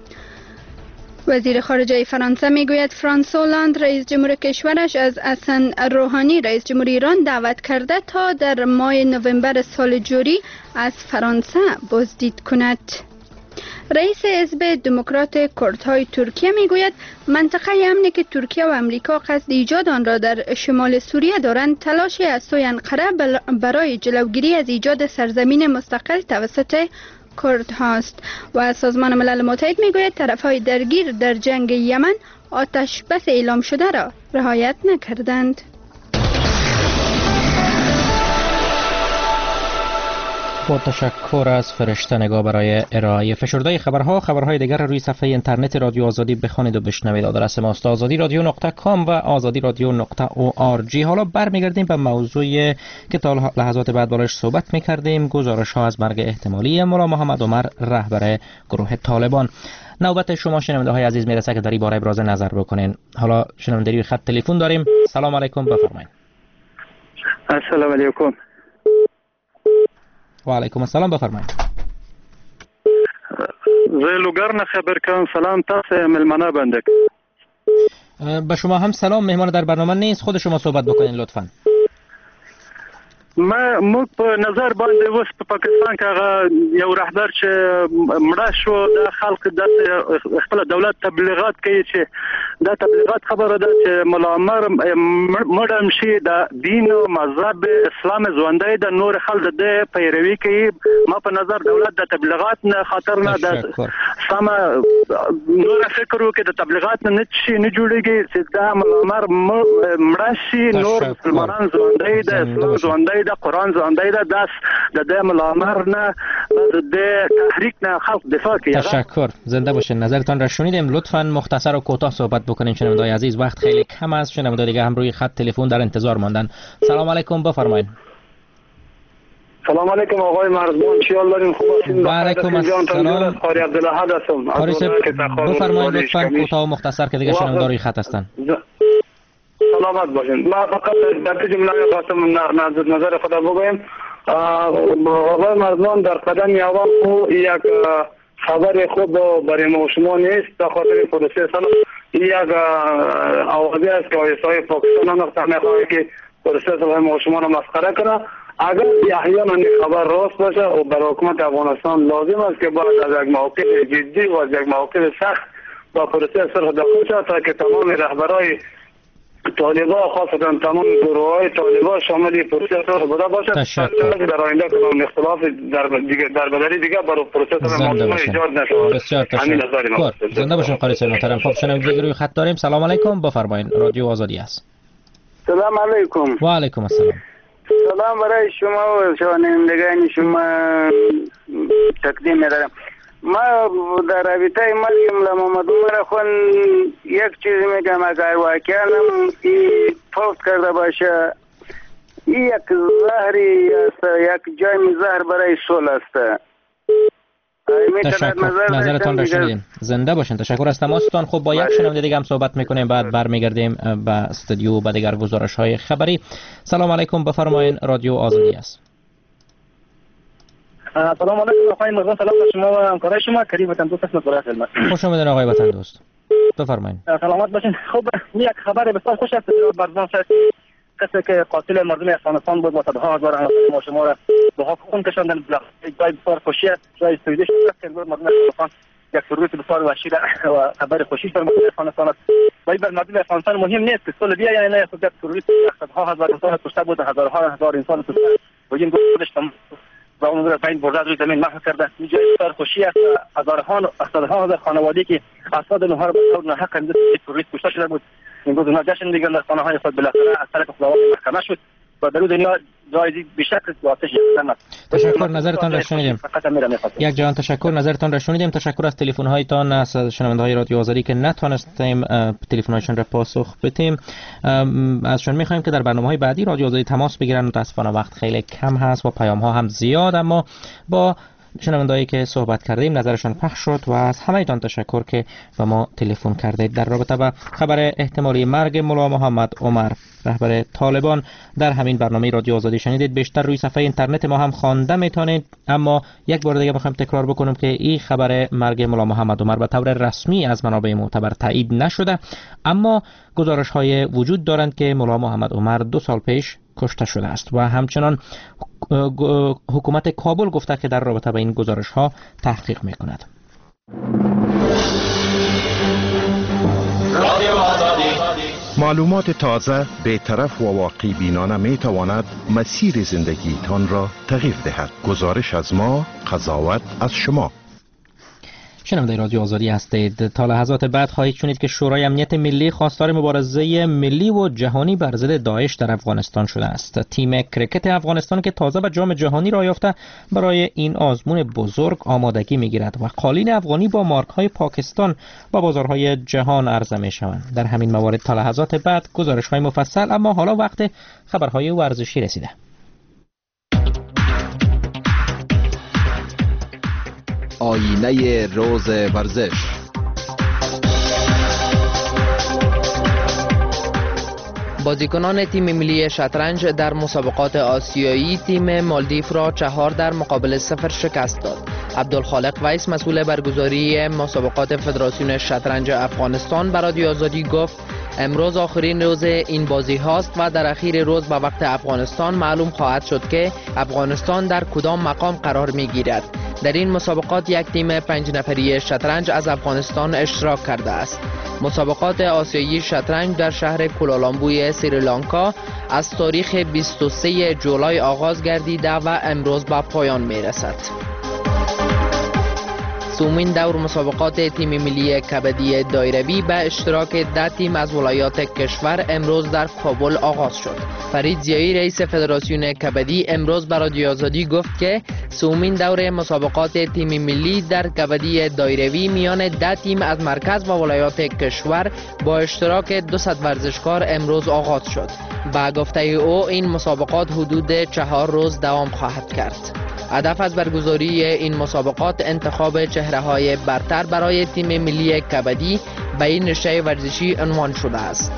وزیر خارجه فرانسه میگوید فرانسوا هلند رئیس جمهور کشورش از حسن روحانی رئیس جمهور ایران دعوت کرده تا در ماه نوامبر سال جاری از فرانسه بازدید کند. رئیس حزب دموکرات کردهای ترکیه میگوید منطقه امنی که ترکیه و امریکا قصد ایجاد آن را در شمال سوریه دارند تلاشی از سوی انقره برای جلوگیری از ایجاد سرزمین مستقل توسط کرد هاست و سازمان ملل متحد میگوید طرفهای درگیر در جنگ یمن آتش بس اعلام شده را رعایت نکردند. با تشکر از فرشته نگاه برای ارائه فشرده خبرهای دیگر روی صفحه اینترنت رادیو آزادی بخوانید و بشنوید. آدرس ماست azadi.radio.com و azadi.radio.org. حالا برمیگردیم به موضوعی که تا لحظات بعد بالاش صحبت میکردیم، گزارش ها از مرگ احتمالی ملا محمد عمر رهبر گروه طالبان. نوبت شما شنونده های عزیز میرسه که در این باره ابراز نظر بکنین. حالا شنونده روی خط تلفن داریم. سلام علیکم، بفرمایید. السلام علیکم. و علیکم السلام، بفرمایید. زه لوګر خبر کوم. سلام، تاسو ملمنه بندک. به شما هم سلام. مهمان در برنامه نیست، خود شما صحبت بکنین لطفاً. موږ په نظر باندې اوس په پاکستان کې هغه یو رهبر چې مړه شو، د خلک د خپل دولت تبلیغات کوي چې دا تبلیغات خبره ده چې ملا عمر مړ شي، د دین او مذهب اسلام ژوندی د نور خلک د پیروي کوي. ما په نظر دولت د تبلیغات نه خاطر نه د سم نور فکر وکړي، د تبلیغات نه شي نه جوړيږي چې دا ملا عمر مړ شي، نور مسلمانان ژوندی د اسلام ژوندی د قرآن ژوندی ده، داس د ملا عمر نه د تحریک نه خلق دفاع کوي. تشکر، زنده باشین. نظرتان را شنیدیم. لطفاً مختصر و کوتاه صحبت بکنین شنونده‌های عزیز، وقت خیلی کم است. شنونده دیگه هم روی خط تلفن در انتظار ماندن. سلام علیکم، بفرمایید. سلام علیکم آقای مرزبان، چیال دارین؟ خوب هستین؟ و علیکم السلام. قاری عبدالأحد هستم. بفرمایید لطفاً کوتاه و مختصر که دیگه شنونده روی خط هستن. سلامت باشین. ما فقط در جمله خواستم نظر خود بگویم. آقای مرزبان در قدم اول یک خبر خوب برای ما شما نیست، به خاطر پروسه سلام. یک آوازی است که آیسای پاکستان نقطه میخواهی که پروسه سلام ما شما را مسخره کنه. اگر احیانا این خبر راست باشه و برای حکومت افغانستان لازم است که بعد از یک موقف جدی و از یک موقف سخت با پروسه صلح دخول شود تا که تمام رهبرای طالبان، خاصتا تمام گروه‌های طالبان شامل پروسه صلح بوده باشد. در آینده کدام اختلاف در بدری دیگه برای پروسه صلح ایجاد نشود. بسیار تشکر. زنده باشین قاری صاحب محترم. خب شنونده روی خط داریم. سلام علیکم، بفرمایید. رادیو آزادی است. سلام علیکم. و علیکم السلام. سلام برای شما و شنوندگان شما تقدیم می‌دارم. ما در رابطه مرگ ملا محمد عمر خون یک چیز میگم، اگر واقعا فوت کرده باشه یک زهری است، یک جای زهر برای صلح است. نظرتان را شنیدیم. زنده باشین. تشکر از تماستان. خب با یک شنونده دیگه هم صحبت میکنیم، بعد برمیگردیم به استودیو و دیگر گزارش های خبری. سلام علیکم، بفرمایید. رادیو آزادی است. سلام علیکم آقای مرزا، سلام به شما و همکارای شما. کریم وطن دوست هستم. برای خدمت. خوش آمدید آقای وطن دوست. بفرمایید. سلامت باشین. خب یک خبر بسیار خوش است برزان شد. کسی که قاتل مردم افغانستان بود و صدها هزار هموطن ما شما را به حق خون کشاندن، جای بسیار خوشی است. جای سویده شد که مردم افغانستان یک سرود بسیار وحشی و خبر خوشی بر مردم افغانستان است. ولی بر مردم افغانستان مهم نیست که سال بیا یا نه، خود یک سرود صدها هزار انسان کشته بود، هزارها هزار انسان کشته و این خودش و اون رو بین برده روی زمین محو کرده. اینجا بسیار خوشی است. هزارها هزار خانواده که افراد اونها را به طور ناحق اندازه تروریست کشته شده بود، امروز اونها جشن میگیرند در خانه‌های خود. بالاخره از طرف خداوند محکمه شد و در دنیا جایزی بیشتر آتش گرفتن است. تشکر، نظرتان را شنیدیم. یک جهان تشکر، نظرتان را شنیدیم. تشکر از تلفن هایتان، از شنونده‌های رادیو آزادی که نتونستیم تلفن هایشان را پاسخ بدیم. ازشون می‌خوایم که در برنامه‌های بعدی رادیو آزادی تماس بگیرن. متأسفانه وقت خیلی کم هست و پیام‌ها هم زیاد، اما با شنوندهایی که صحبت کردیم نظرشان پخش شد و از همه‌تان تشکر که به ما تلفن کردید. در رابطه با خبر احتمالی مرگ ملا محمد عمر رهبر طالبان در همین برنامه رادیو آزادی شنیدید. بیشتر روی صفحه اینترنت ما هم خوانده میتونید، اما یک بار دیگه میخوایم تکرار بکنم که این خبر مرگ ملا محمد عمر به طور رسمی از منابع معتبر تایید نشده، اما گزارش های وجود دارند که ملا محمد عمر 2 سال پیش کشته شده است و همچنان حکومت کابل گفته که در رابطه با این گزارش ها تحقیق میکند. معلومات تازه، بی‌طرف و واقعی بینانه می تواند مسیر زندگی تان را تغییر دهد. گزارش از ما، قضاوت از شما. شنونده رادیو آزادی هستید. تا لحظات بعد خواهید شنید که شورای امنیت ملی خواستار مبارزه ملی و جهانی بر ضد داعش در افغانستان شده است. تیم کرکت افغانستان که تازه به جام جهانی را یافته برای این آزمون بزرگ آمادگی می‌گیرد و قالین افغانی با مارک‌های پاکستان با بازارهای جهان عرضه می‌شوند. در همین موارد تا لحظات بعد گزارش‌های مفصل، اما حالا وقت خبرهای ورزشی رسیده. آینه روز ورزش. بازیکنان تیم ملی شطرنج در مسابقات آسیایی تیم مالدیف را 4 در مقابل 0 شکست داد. عبدالخالق ویس مسئول برگزاری مسابقات فدراسیون شطرنج افغانستان به رادیو آزادی گفت امروز آخرین روز این بازی هاست و در اخیر روز به وقت افغانستان معلوم خواهد شد که افغانستان در کدام مقام قرار می گیرد. در این مسابقات یک تیم 5 نفری شطرنج از افغانستان اشتراک کرده است. مسابقات آسیایی شطرنج در شهر کولالامبوی سریلانکا از تاریخ 23 جولای آغاز گردیده و امروز به پایان می رسد. سومین دور مسابقات تیم ملی کبدی دایروی به اشتراک 10 تیم از ولایات کشور امروز در کابل آغاز شد. فرید زیایی رئیس فدراسیون کبدی امروز به رادیو آزادی گفت که سومین دور مسابقات تیم ملی در کبدی دایروی میان 10 تیم از مرکز و ولایات کشور با اشتراک 200 ورزشکار امروز آغاز شد. با گفته او این مسابقات حدود 4 روز دوام خواهد کرد. هدف از برگزاری این مسابقات انتخاب چهره‌های برتر برای تیم ملی کبدی به این رشته ورزشی عنوان شده است.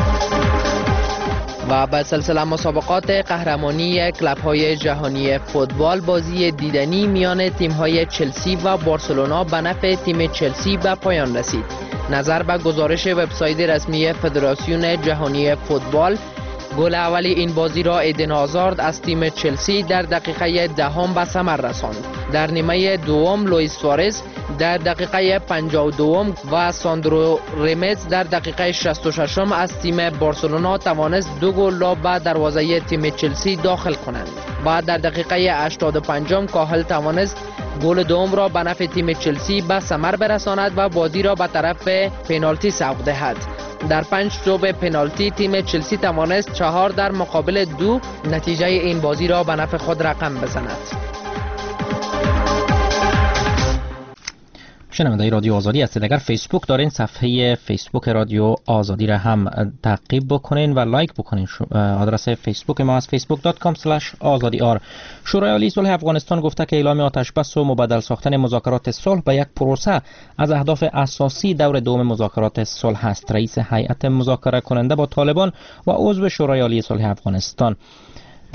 و به سلسله مسابقات قهرمانی کلب‌های جهانی فوتبال بازی دیدنی میان تیم‌های چلسی و بارسلونا به نفع تیم چلسی به پایان رسید. نظر به گزارش وبسایت رسمی فدراسیون جهانی فوتبال، گل اولی این بازی را ایدن هازارد از تیم چلسی در دقیقه 10 به ثمر رساند. در نیمه دوم لوئیس سوارز در دقیقه 52 و ساندرو رمز در دقیقه 66 از تیم بارسلونا توانست 2 گل را به دروازه تیم چلسی داخل کنند. بعد در دقیقه 85 کاهل توانست گل دوم را به نفع تیم چلسی به ثمر برساند و بازی را به طرف پنالتی سوق دهد. در 5 توپ پنالتی تیم چلسی توانست 4 در مقابل 2 نتیجه این بازی را به نفع خود رقم بزند. شنونده رادیو آزادی هستید. اگر فیسبوک دارین صفحه فیسبوک رادیو آزادی را هم تعقیب بکنین و لایک بکنین. آدرس فیسبوک ما از facebook.com/azadiar. شورای عالی صلح افغانستان گفته که اعلام آتش بس و مبدل ساختن مذاکرات صلح به یک پروسه از اهداف اساسی دور دوم مذاکرات صلح است. رئیس هیئت مذاکره کننده با طالبان و عضو شورای عالی صلح افغانستان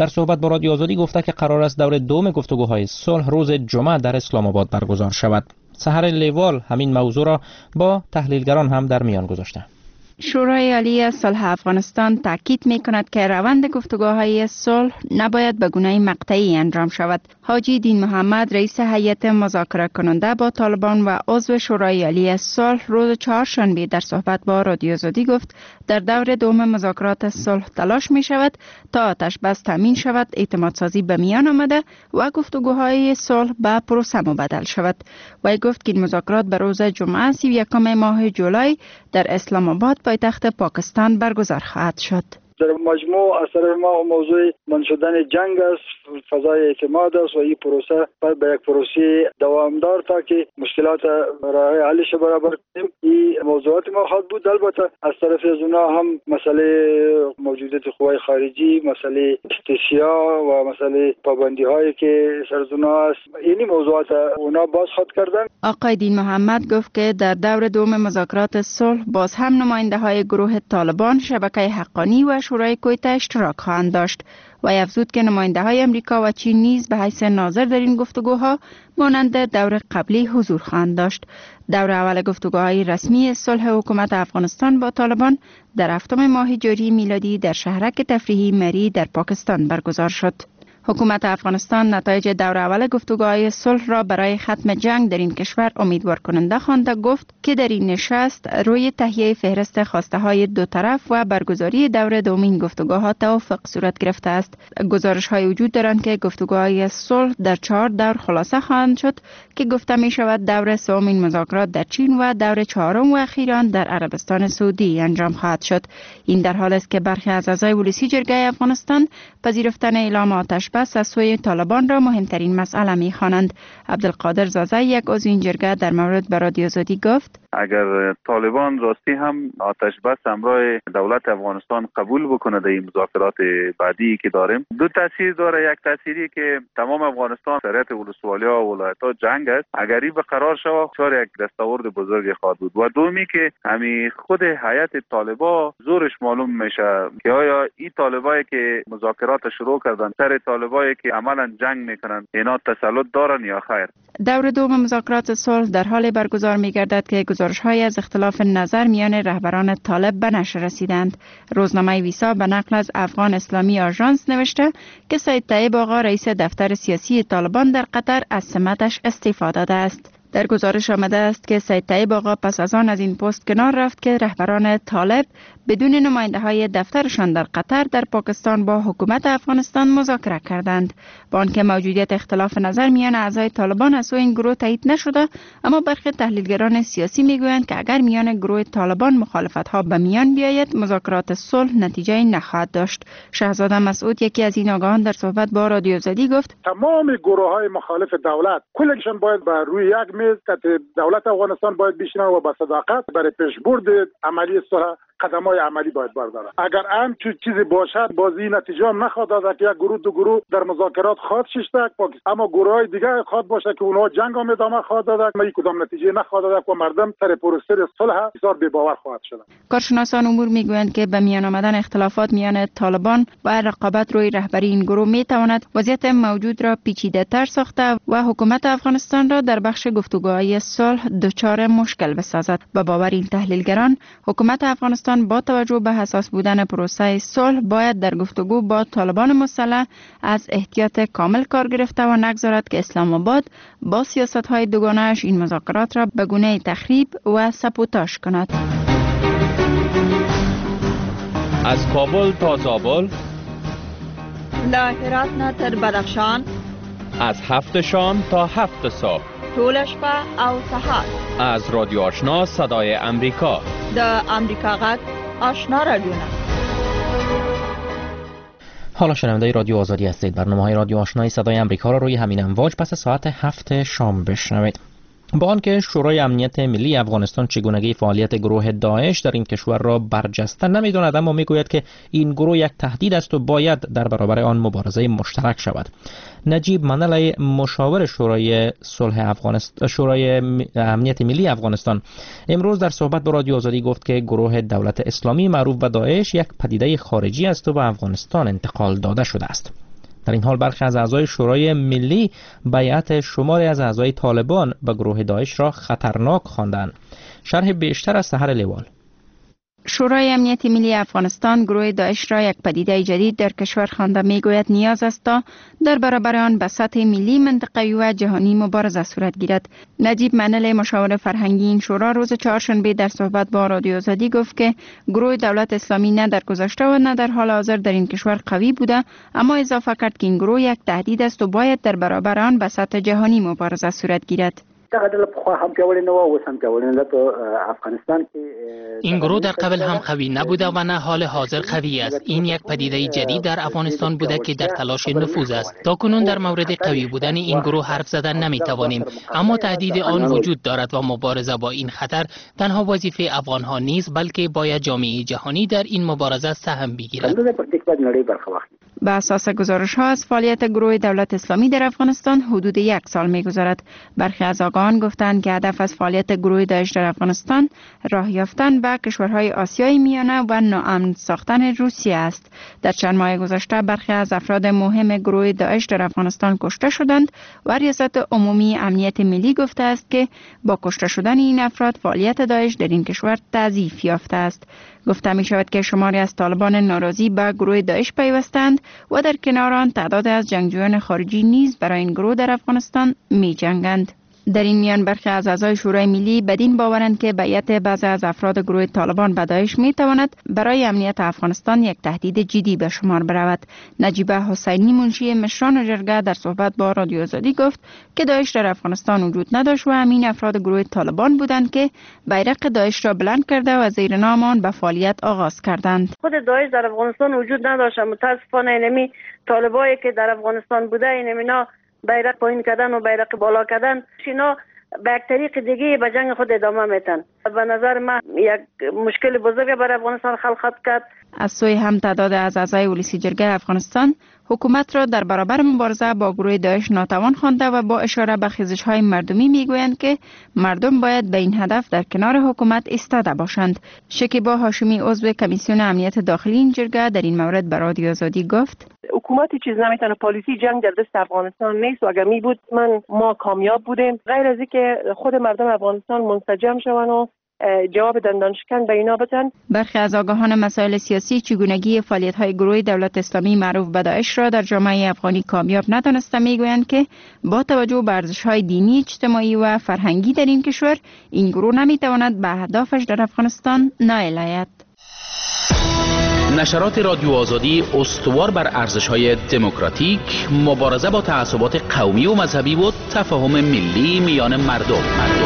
در صحبت با رادیو آزادی گفته که قرار است دور دوم گفتگوهای صلح روز جمعه در اسلام آباد برگزار شود. سحر لیوال همین موضوع را با تحلیلگران هم در میان گذاشته. شورای عالی صلح افغانستان تاکید می کند که روند گفتگوهای صلح نباید به گونه مقطعی انجام شود. حاجی دین محمد رئیس هیئت مذاکره کننده با طالبان و عضو شورای عالی صلح روز چهارشنبه در صحبت با رادیو آزادی گفت در دور دوم مذاکرات صلح تلاش می شود تا آتش بس تامین شود، اعتماد سازی به میان آمده و گفتگوهای صلح به پروسه مبدل شود. وی گفت که این مذاکرات به روز جمعه 31 ماه جولای در اسلام آباد پایتخت پاکستان برگزار خواهد شد. در مجموع از طرف ما موضوع من شدن جنگ است، فضای اعتماد است و این پروسه به یک پروسه دوامدار تا که مشکلات راه حلش برابر کنیم این موضوعات ما خواهد بود. البته از طرف از اونا هم مسئله موجودیت قوای خارجی، مسئله استشیا و مسئله پابندی هایی که سر اونا است، این موضوعات اونا باز خواهد کردن. آقای دین محمد گفت که در دور دوم مذاکرات صلح باز هم نماینده های گروه طالبان، شبکه حقانی و شورای کویت اشتراک خواهند داشت و افزود که نماینده های امریکا و چین نیز به حیث ناظر در این گفتگوها مانند دور قبلی حضور خواهند داشت. دور اول گفتگوهای رسمی صلح حکومت افغانستان با طالبان در هفتم ماه جاری میلادی در شهرک تفریحی مری در پاکستان برگزار شد. حکومت افغانستان نتایج دور اول گفتگوهای صلح را برای ختم جنگ در این کشور امیدوار کننده خوانده گفت که در این نشست روی تهیه فهرست خواسته های دو طرف و برگزاری دور دومین گفتگوها توافق صورت گرفته است. گزارش های وجود دارند که گفتگوهای صلح در 4 دور خلاصه خواهند شد که گفته می شود دور سومین مذاکرات در چین و دور چهارم و اخیران در عربستان سعودی انجام خواهد شد. این در حال است که برخی از اعضای ولسی جرگه افغانستان پذیرفتن اعلام آتش بس از سوی طالبان را مهمترین مسئله می خوانند. عبدالقادر زازه یک عضو این جرگه در مورد به رادیو آزادی گفت اگر طالبان راستی هم آتش بس همراه دولت افغانستان قبول بکنه در این مذاکرات بعدی که داریم، دو تاثیر داره. یک تاثیری که تمام افغانستان سریعت ولسوالیا و ولایت‌ها جنگ است، اگر این برقرار شود چار یک دستاورد بزرگ خواهد بود. و دومی که همین خود هیئت طالبا زورش معلوم میشه که آیا این طالبایی که مذاکرات شروع کردن سر طالبایی که عملا جنگ میکنن اینا تسلط دارن یا خیر. دور دوم مذاکرات صلح در حال برگزار می‌گردد که گزارش‌های از اختلاف نظر میان رهبران طالب به نشر رسیدند. روزنامه ویسا به نقل از افغان اسلامی آژانس نوشته که سید طیب آقا رئیس دفتر سیاسی طالبان در قطر از سمتش استعفا داده است. در گزارش آمده است که سید طیب آقا پس از آن از این پست کنار رفت که رهبران طالب بدون نماینده های دفترشان در قطر در پاکستان با حکومت افغانستان مذاکره کردند. با آنکه موجودیت اختلاف نظر میان اعضای طالبان از سوی این گروه تایید نشده، اما برخی تحلیلگران سیاسی میگویند که اگر میان گروه طالبان مخالفت ها به میان بیاید مذاکرات صلح نتیجه نخواهد داشت. شهزاده مسعود یکی از این آگاهان در صحبت با رادیو آزادی گفت تمام گروه های مخالف دولت کلشون باید بر روی یک میز که دولت افغانستان باید بشینه و با صداقت برای پیشبرد عملی صلح قدم‌های عملی باید برداره. اگر هم چیزی باشد بازی نتیجه هم نخواهد داد که یک گروه دو گروه در مذاکرات خواهد ششتک، اما گروه‌های دیگه خواهد باشه که اونها جنگ هم ادامه خواهد داد، اما یک کدام نتیجه نخواهد داد و مردم سر پروسه صلح بسیار بی‌باور خواهد شد. کارشناسان امور میگویند که به میان آمدن اختلافات میان طالبان و رقابت روی رهبری این گروه میتواند وضعیت موجود را پیچیده‌تر ساخته و حکومت افغانستان را در بخش گفتگوهای صلح دچار مشکل بسازد. به باور این تحلیلگران حکومت افغانستان با توجه به حساس بودن پروسه صلح باید در گفتگو با طالبان مسلح از احتیاط کامل کار گرفته و نگذارد که اسلام آباد با سیاست‌های دوگانه‌اش این مذاکرات را به گونه تخریب و سبوتاژ کند. از کابل تا زابل، له هرات نه تر بدخشان، از 7 شام تا 7 صبح، ټول شپه او سهار، از رادیو آشنا صدای امریکا، د امریکا غږ آشنا رادیو. حالا شنونده رادیو آزادی هستید. برنامه‌های رادیو آشنای صدای امریکا را روی همین امواج پس ساعت 7 شام بشنوید. با آنکه شورای امنیت ملی افغانستان چگونگی فعالیت گروه داعش در این کشور را برجسته نمی‌داند، اما میگوید که این گروه یک تهدید است و باید در برابر آن مبارزه مشترک شود. نجیب منلی، مشاور شورای امنیت ملی افغانستان، امروز در صحبت با رادیو آزادی گفت که گروه دولت اسلامی معروف به داعش یک پدیده خارجی است و به افغانستان انتقال داده شده است. در این حال برخی از اعضای شورای ملی بیعت شماری از اعضای طالبان به گروه داعش را خطرناک خواندند. شرح بیشتر از سحر لیوال. شورای امنیت ملی افغانستان گروه داعش را یک پدیده جدید در کشور خوانده میگوید نیاز است تا در برابر آن به سطح ملی، منطقه‌ای و جهانی مبارزه صورت گیرد. نجیب منل، مشاور فرهنگی این شورا، روز چهارشنبه در صحبت با رادیو آزادی گفت که گروه دولت اسلامی نه در گذشته و نه در حال حاضر در این کشور قوی بوده، اما اضافه کرد که این گروه یک تهدید است و باید در برابر آن به سطح جهانی مبارزه صورت گیرد. این گروه در قبل هم قوی نبوده و نه حال حاضر قوی است. این یک پدیده جدید در افغانستان بوده که در تلاش نفوذ است. تا کنون در مورد قوی بودن این گروه حرف زدن نمی توانیم، اما تهدید آن وجود دارد و مبارزه با این خطر تنها وظیفه افغان ها نیست، بلکه باید جامعه جهانی در این مبارزه سهم بگیرد. به اساس گزارش ها از فعالیت گروه دولت اسلامی در افغانستان حدود 1 سال می‌گذرد. برخی از آگاهان گفتند که هدف از فعالیت گروه داعش در افغانستان راه یافتن به کشورهای آسیای میانه و ناامن ساختن روسیه است. در چند ماه گذشته برخی از افراد مهم گروه داعش در افغانستان کشته شدند و ریاست عمومی امنیت ملی گفته است که با کشته شدن این افراد فعالیت داعش در این کشور تضعیف یافته است. گفته می شود که شماری از طالبان ناراضی به گروه داعش پیوستند و در کنار آن تعداد از جنگجویان خارجی نیز برای این گروه در افغانستان می جنگند. در این میان برخی از اعضای شورای ملی بدین باورند که بیعت بعضی از افراد گروه طالبان به داعش می تواند برای امنیت افغانستان یک تهدید جدی به شمار برود. نجیبه حسینی، منشی مشران جرگه، در صحبت با رادیو آزادی گفت که داعش در افغانستان وجود نداشت و همین افراد گروه طالبان بودند که بیرق داعش را بلند کرده و زیر نام آن به فعالیت آغاز کردند. خود داعش در افغانستان وجود نداشت، متاسفانه اینمی طالبایی که در افغانستان بوده اینمینا بیرق پایین کردن و بیرق بالا کردن، اینا به یک طریق دیگه به جنگ خود ادامه میتن. به نظر من یک مشکل بزرگ برای افغانستان خلق کرد. از سوی هم تعداد از اعضای ولسی جرگه افغانستان حکومت را در برابر مبارزه با گروه داعش ناتوان خوانده و با اشاره به خیزش‌های مردمی میگویند که مردم باید به این هدف در کنار حکومت ایستاده باشند. شکیبا هاشمی، عضو کمیسیون امنیت داخلی این جرگه، در این مورد به رادیو آزادی گفت حکومت چیز نمیتونه، پالیسی جنگ در دست افغانستان نیست و اگر می بود ما کامیاب بودیم. غیر از اینکه خود مردم افغانستان منسجم شون و جواب دندان شکن به اینا بدن. برخی از آگاهان مسائل سیاسی چگونگی فعالیت‌های گروه دولت اسلامی معروف به داعش را در جامعه افغانی کامیاب ندانسته میگویند که با توجه به ارزش‌های دینی، اجتماعی و فرهنگی در این کشور، این گروه نمیتواند به اهدافش در افغانستان نائل آید. نشرات رادیو آزادی استوار بر ارزش‌های دموکراتیک، مبارزه با تعصبات قومی و مذهبی و تفاهم ملی میان مردم.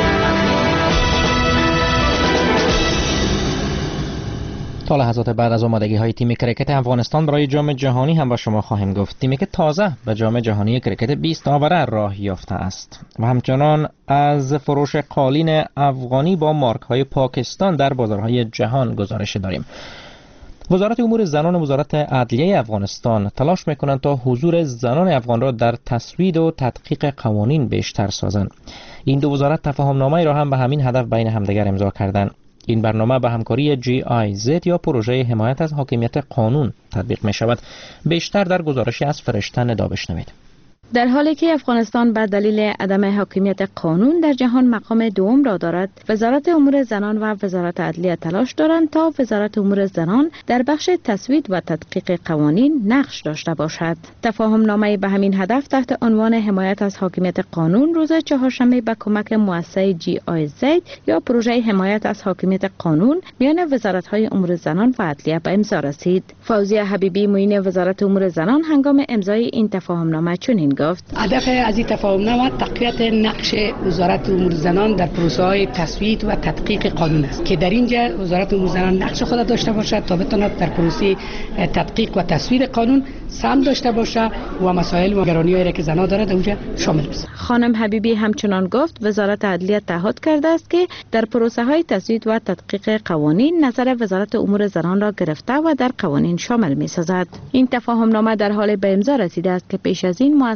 تا لحظات بعد از آمادگی‌های تیم کرکت افغانستان برای جام جهانی هم با شما خواهیم گفت. تیمی که تازه به جام جهانی کرکت 20 آوره راه یافته است و همچنان از فروش قالین افغانی با مارک‌های پاکستان در بازارهای جهان گزارش داریم. وزارت امور زنان و وزارت عدلیه افغانستان تلاش میکنند تا حضور زنان افغان را در تصویب و تدقیق قوانین بیشتر سازند. این دو وزارت تفاهم‌نامه‌ای را هم به همین هدف بین همدیگر امضا کردند. این برنامه به همکاری GIZ یا پروژه حمایت از حاکمیت قانون تطبیق می شود. بیشتر در گزارشی از فرشته ندا بشنوید. در حالی که افغانستان به دلیل عدم حاکمیت قانون در جهان مقام دوم را دارد، وزارت امور زنان و وزارت عدلیه تلاش دارند تا وزارت امور زنان در بخش تصویب و تدقیق قوانین نقش داشته باشد. تفاهم نامه به همین هدف تحت عنوان حمایت از حاکمیت قانون روز چهارشنبه به کمک مؤسسه GIZ یا پروژه حمایت از حاکمیت قانون میان وزارت‌های امور زنان و عدلیه به امضا رسید. فوزیه حبیبی، معین وزارت امور زنان، هنگام امضای این تفاهم نامه چنین گفت: هدف از این تفاهمنامه تقویت نقش وزارت امور زنان در پروسه‌های تصویب و تدقیق قانون است که در اینجا وزارت امور زنان نقش خود داشته باشد تا بتواند در پروسه تدقیق و تصویب قانون سهم داشته باشد و مسائل و نگرانی‌هایی را که زنان دارد اونجا شامل بشه. خانم حبیبی همچنان گفت وزارت عدلیه تعهد کرده است که در پروسه‌های تصویب و تدقیق قوانین نظر وزارت امور زنان را گرفته و در قوانین شامل می‌سازد. این تفاهمنامه در حال به امضا رسیده است که پیش از این مؤسسه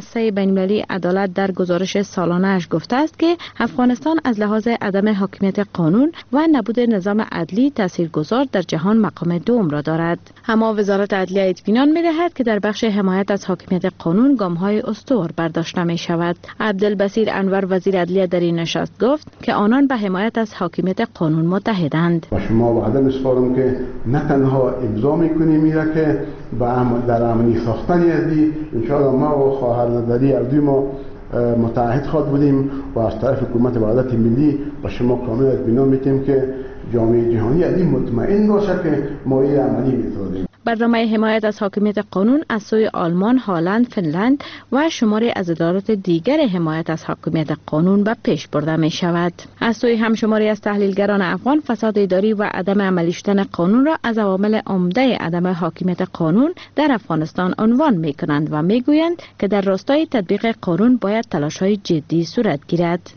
مؤسسه بین‌المللی عدالت در گزارش سالانه‌اش گفته است که افغانستان از لحاظ عدم حاکمیت قانون و نبود نظام عدلی تاثیرگذار در جهان مقام دوم را دارد. اما وزارت عدلیه اطمینان می‌دهد که در بخش حمایت از حاکمیت قانون گام‌های استوار برداشته می‌شود. عبدالبصیر انور وزیر عدلیه در این نشست گفت که آنان به حمایت از حاکمیت قانون متحدند. شما وعده می‌سپارم که نه تنها ابضاع می‌کنیم میره که در عملی ساختن ازدی انشاءالله ما و خواهرزادی از ما متعهد خواهد بودیم و از طرف حکومت وحدت ملی به شما کامل اطمینان میدیم که جامعه جهانی از این مطمئن باشه که ما این عملی می‌سازیم. برنامه حمایت از حاکمیت قانون از سوی آلمان، هلند، فنلند و شماری از ادارات دیگر حمایت از حاکمیت قانون به پیش برده می شود. از سوی هم شماری از تحلیلگران افغان فساد اداری و عدم عملی شدن قانون را از عوامل عمده عدم حاکمیت قانون در افغانستان عنوان می کنند و می گویند که در راستای تطبیق قانون باید تلاش‌های جدی صورت گیرد.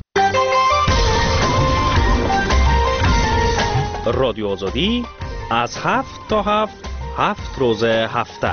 رادیو آزادی از 7 تا 7 روز هفته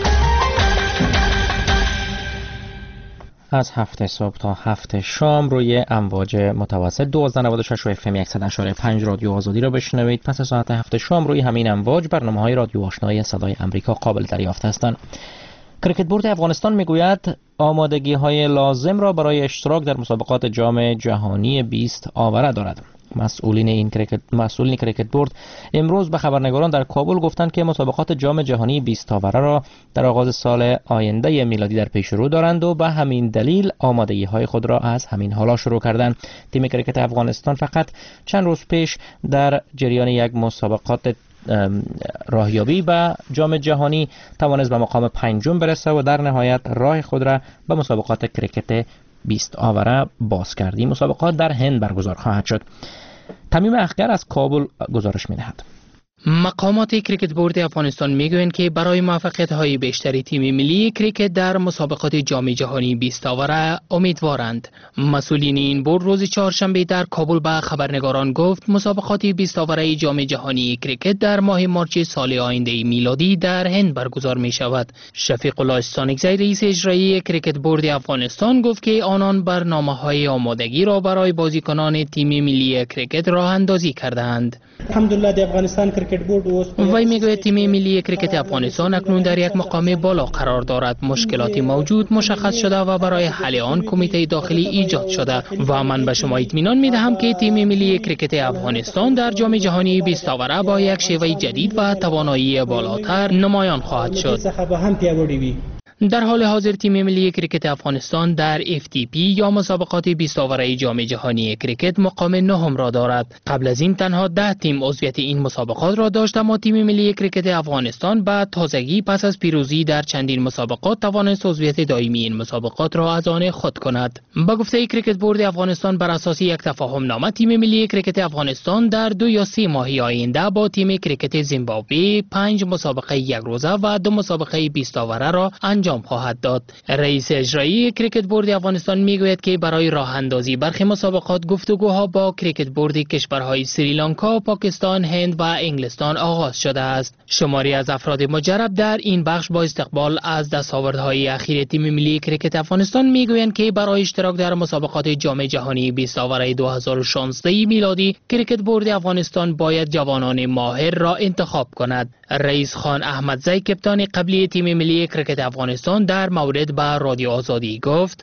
از 7 صبح تا 7 شام روی امواج متوسط 1296 و FM 100.5 رادیو آزادی را بشنوید. پس از ساعت 7 شام روی همین امواج برنامه‌های رادیو آشنای صدای امریکا قابل دریافت هستند. کریکت بورد افغانستان میگوید آمادگی‌های لازم را برای اشتراک در مسابقات جام جهانی 20 آوره دارد. مسئولین کریکت بورد امروز به خبرنگاران در کابل گفتند که مسابقات جام جهانی 20 آوره را در آغاز سال آینده میلادی در پیش رو دارند و به همین دلیل آمادگی‌های خود را از همین حالا شروع کردند. تیم کریکت افغانستان فقط چند روز پیش در جریان یک مسابقات راهیابی به جام جهانی توانست به مقام پنجم برسه و در نهایت راه خود را به مسابقات کریکت 20 آوره باز کرد. این مسابقات در هند برگزار خواهد شد. تمیم اخگر از کابل گزارش می‌دهد. مقامات کریکت بورد افغانستان میگویند که برای موفقیت‌های بیشتری تیم ملی کریکت در مسابقات جام جهانی 20 آوره امیدوارند. مسئولین این بورد روز چهارشنبه در کابل به خبرنگاران گفت مسابقات 20 آوره جام جهانی کریکت در ماه مارچ سال آینده میلادی در هند برگزار می شود. شفیق الله استانکزی رئیس اجرایی کریکت بورد افغانستان گفت که آنان برنامه‌های آمادگی را برای بازیکنان تیم ملی کریکت راه اندازی کردند. الحمدلله د افغانستان کرکټ بورد وی میگوید تیم ملی کرکت افغانستان اکنون در یک مقام بالا قرار دارد. مشکلات موجود مشخص شده و برای حل آن کمیته داخلی ایجاد شده و من به شما اطمینان میدهم که تیم ملی کرکت افغانستان در جام جهانی 20 آوره با یک شیوه جدید و توانایی بالاتر نمایان خواهد شد. در حال حاضر تیم ملی کرکت افغانستان در FTP یا مسابقات 20 آوره جام جهانی کرکت مقام نهم را دارد. قبل از این تنها 10 تیم عضویت این مسابقات را داشت، اما تیم ملی کرکت افغانستان به تازگی پس از پیروزی در چندین مسابقات توانست عضویت دائمی این مسابقات را از آن خود کند. با گفته کرکت بورد افغانستان بر اساس یک تفاهم نامه تیم ملی کرکت افغانستان در 2 یا 3 ماه آینده با تیم کرکت زیمبابوه 5 مسابقه یک روزه و 2 مسابقه 20 آوره را انجام خواهد داد. رئیس اجرایی کرکت بورد افغانستان میگوید که برای راه اندازی برخی مسابقات گفتگوها با کرکت بورد کشورهای سریلانکا، پاکستان، هند و انگلستان آغاز شده است. شماری از افراد مجرب در این بخش با استقبال از دستاوردهای اخیر تیم ملی کرکت افغانستان میگویند که برای اشتراک در مسابقات جام جهانی 20 آوره 2016 میلادی کرکت بورد افغانستان باید جوانان ماهر را انتخاب کند. رئیس خان احمدزی کپتان قبلی تیم ملی کرکت افغانستان در مورد به رادیو آزادی گفت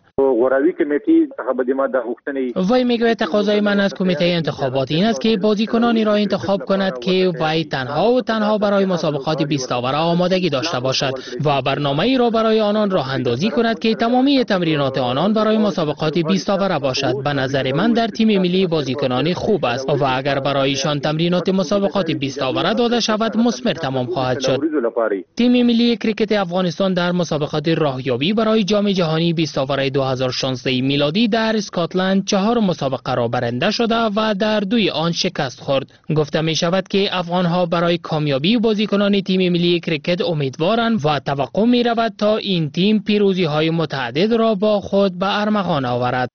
وی میگوید تقاضای من از کمیته انتخابات این است که بازیکنانی را انتخاب کند که وی تنها و تنها برای مسابقات 20 آوره آمادگی داشته باشد و برنامه‌ای را برای آنان راه اندازی کند که تمامی تمرینات آنان برای مسابقات 20 آوره باشد. به نظر من در تیم ملی بازیکنان خوب است و اگر برایشان تمرینات مسابقات 20 آوره داده شود مثمر تمام خواهد شد. تیم ملی کرکت افغانستان در مسابقات راهیابی برای جام جهانی 20 آوره 2016 میلادی در اسکاتلند 4 مسابقه را برنده شده و در 2 آن شکست خورد. گفته می شود که افغانها برای کامیابی بازیکنان تیم ملی کرکت امیدوارند و توقع می رود تا این تیم پیروزی های متعدد را با خود به ارمغان آورد.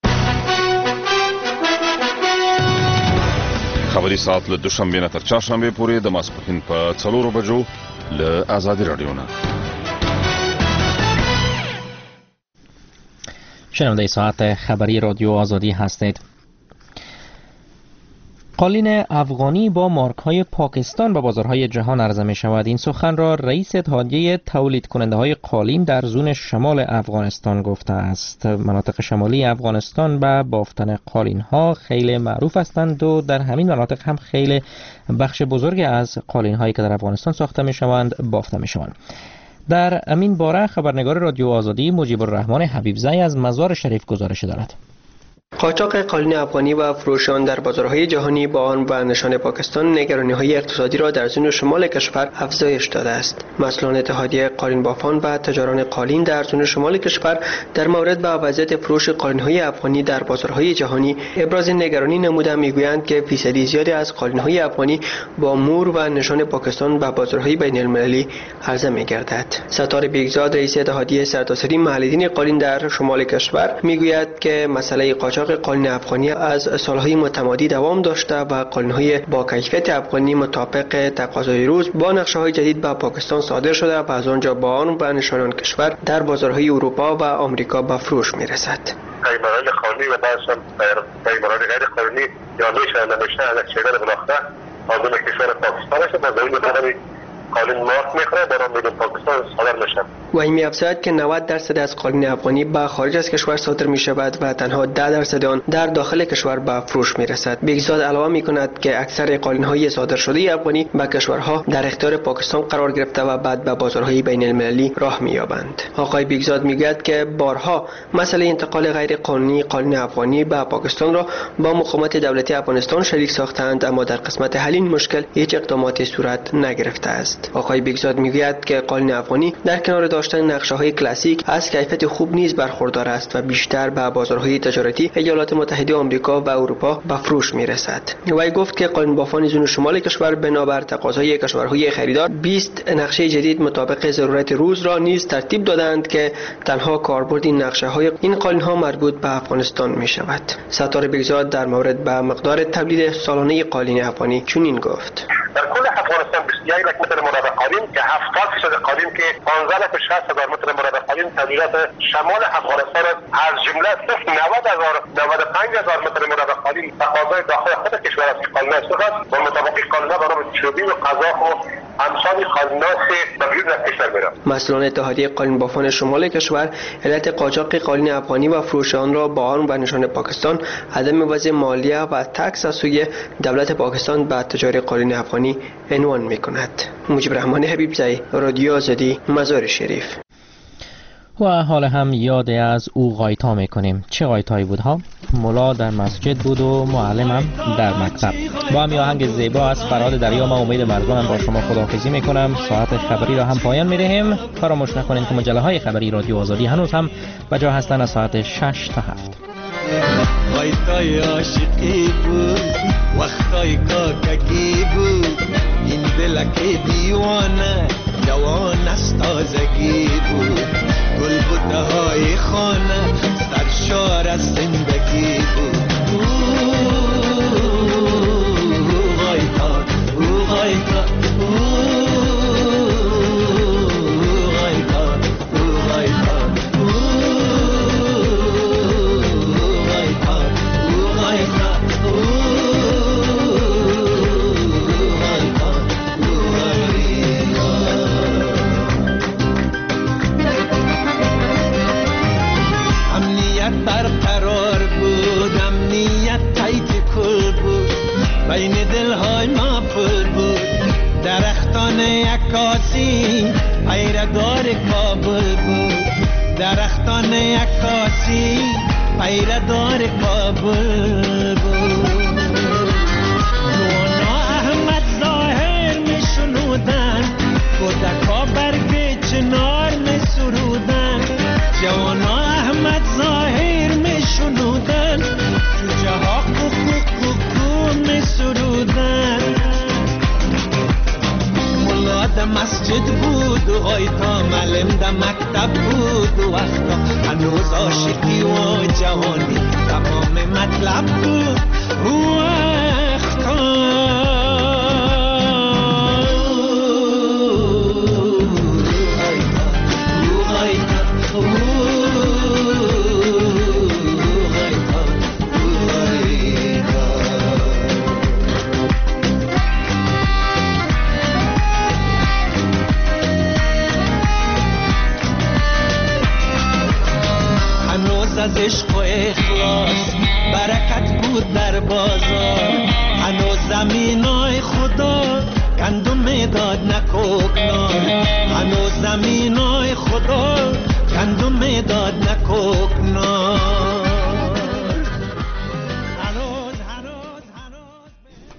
خبری ساعت له دوشنبه نه تر چهارشنبه پورې د ماسپښین په 4 بجو له آزادي رادیو نه. شنونده ساعت خبری رادیو آزادی هستید. قالین افغانی با مارک‌های پاکستان به بازارهای جهان عرضه می شود. این سخن را رئیس اتحادیه تولید کننده های قالین در زون شمال افغانستان گفته است. مناطق شمالی افغانستان به بافتن قالین ها خیلی معروف هستند و در همین مناطق هم خیلی بخش بزرگی از قالین هایی که در افغانستان ساخته می شوند بافته می شوند. در همین باره خبرنگار رادیو آزادی مجیب الرحمن حبیبزی از مزار شریف گزارش دارد. قاچاق قالین افغانی و فروش آن در بازارهای جهانی با آن و نشان پاکستان نگرانی‌های اقتصادی را در زون شمال کشور افزایش داده است. مسئولان اتحادیه قالین بافان و تجاران قالین در زون شمال کشور در مورد به وضعیت فروش قالین‌های افغانی در بازارهای جهانی ابراز نگرانی نموده می‌گویند که فیصدی زیادی از قالین‌های افغانی با مور و نشان پاکستان به بازارهای بین‌المللی عرضه می‌گردد. ستار بیگزاد رئیس اتحادیه سرتاسری محل‌دین قالین در شمال کشور می‌گوید که مسئله قاچاق قالین افغانی از سالهای متمادی دوام داشته و قالین‌های با کیفیت افغانی مطابق تقاضای روز با نقشه‌های جدید به پاکستان صادر شده و از آنجا با آن و نشان کشور در بازارهای اروپا و آمریکا به فروش می‌رسد. پیمانهای قانونی و بعض پیمانهای غیر قانونی یا نمیشه از شهر بلاخته آزم کشور پاکستان است و به این قالین مارک میخوره برام میدون پاکستان صادر میشه. و این می‌افزاید که 90% از قالین افغانی به خارج از کشور صادر می شود و تنها 10% آن در داخل کشور به فروش می رسد. بیگزاد علاوه می کند که اکثر قالین‌های صادر شده افغانی به کشورها در اختیار پاکستان قرار گرفته و بعد به بازارهای بین المللی راه می یابند. آقای بیگزاد می گوید که بارها مسئله انتقال غیر قانونی قالین افغانی به پاکستان را با مقامات دولتی افغانستان شریک ساختند، اما در قسمت حل این مشکل هیچ اقداماتی صورت نگرفته است. آقای بیگزاد می گوید که قالین افغانی در کنار داشتن نقشه‌های کلاسیک از کیفیت خوب نیز برخوردار است و بیشتر به بازارهای تجارتی ایالات متحده آمریکا و اروپا به فروش می‌رسد. وی گفت که قالین بافان زون شمال کشور بنابر تقاضای کشورهای خریدار 20 نقشه جدید مطابق ضرورت روز را نیز ترتیب دادند که تنها کاربرد این نقشه‌های این قالین‌ها مربوط به افغانستان می‌شود. ستار بیگزاد در مورد به مقدار تولید سالانه قالین افغانی چنین گفت: در کل افغانستان 21 لک متر مربع قالین که 70% قالین که 15,60,000 متر مربع قالین تولیدات شمال افغانستان از جمله صرف 95,000 متر مربع قالین تقاضای داخل خود کشور است که قالین است و مطابق قالین‌ها برای چوبی و قزاق و امثال قالین‌ها به بیرون از کشور می‌رود. مسئولان اتحادیه قالین بافان شمال کشور علت قاچاق قالین افغانی و فروش آن را با آن و نشان پاکستان عدم وضع مالیه و تکس از سوی دولت پاکستان به تجار قالین افغانی عنوان می‌کند. مجیب الرحمن حبیبزی، رادیو آزادی، مزار شریف. و حال هم یاد از او غایطا میکنیم. چه غایطایی بود ها؟ ملا در مسجد بود و معلمم در مکتب. با هم آهنگ زیبا از فرهاد دریا و امید مرزبانم با شما خداحافظی میکنم. ساعت خبری را هم پایان میدهیم. فراموش نکنید که مجله های خبری رادیو آزادی هنوز هم بجا هستند از ساعت 6 تا 7. غایطای عاشقی بود، وقتای کاکگی بود، این دلک دیوانه جوان از تازگی بود، گل بوته های خانه سرشار از زندگی بود. غایطا غایطا بین دلهای ما پر بود، درختان عکاسی پیردار کابل بود، درختان عکاسی پیردار کابل بود. نونا احمد ظاهر می شنودن، کودکا برگ چنار می سرودن، جوانا احمد ظاهر می شنودن، جوجه ها می سرودن. ملا در مسجد بود و غایطا معلم در مکتب بود و وقتا هنوز عاشقی و جوانی تمام مطلب بود وقتا. غایطا زمینای خدا گندم میداد نکوکنار، هنوز زمینای خدا گندم میداد نکوکنار.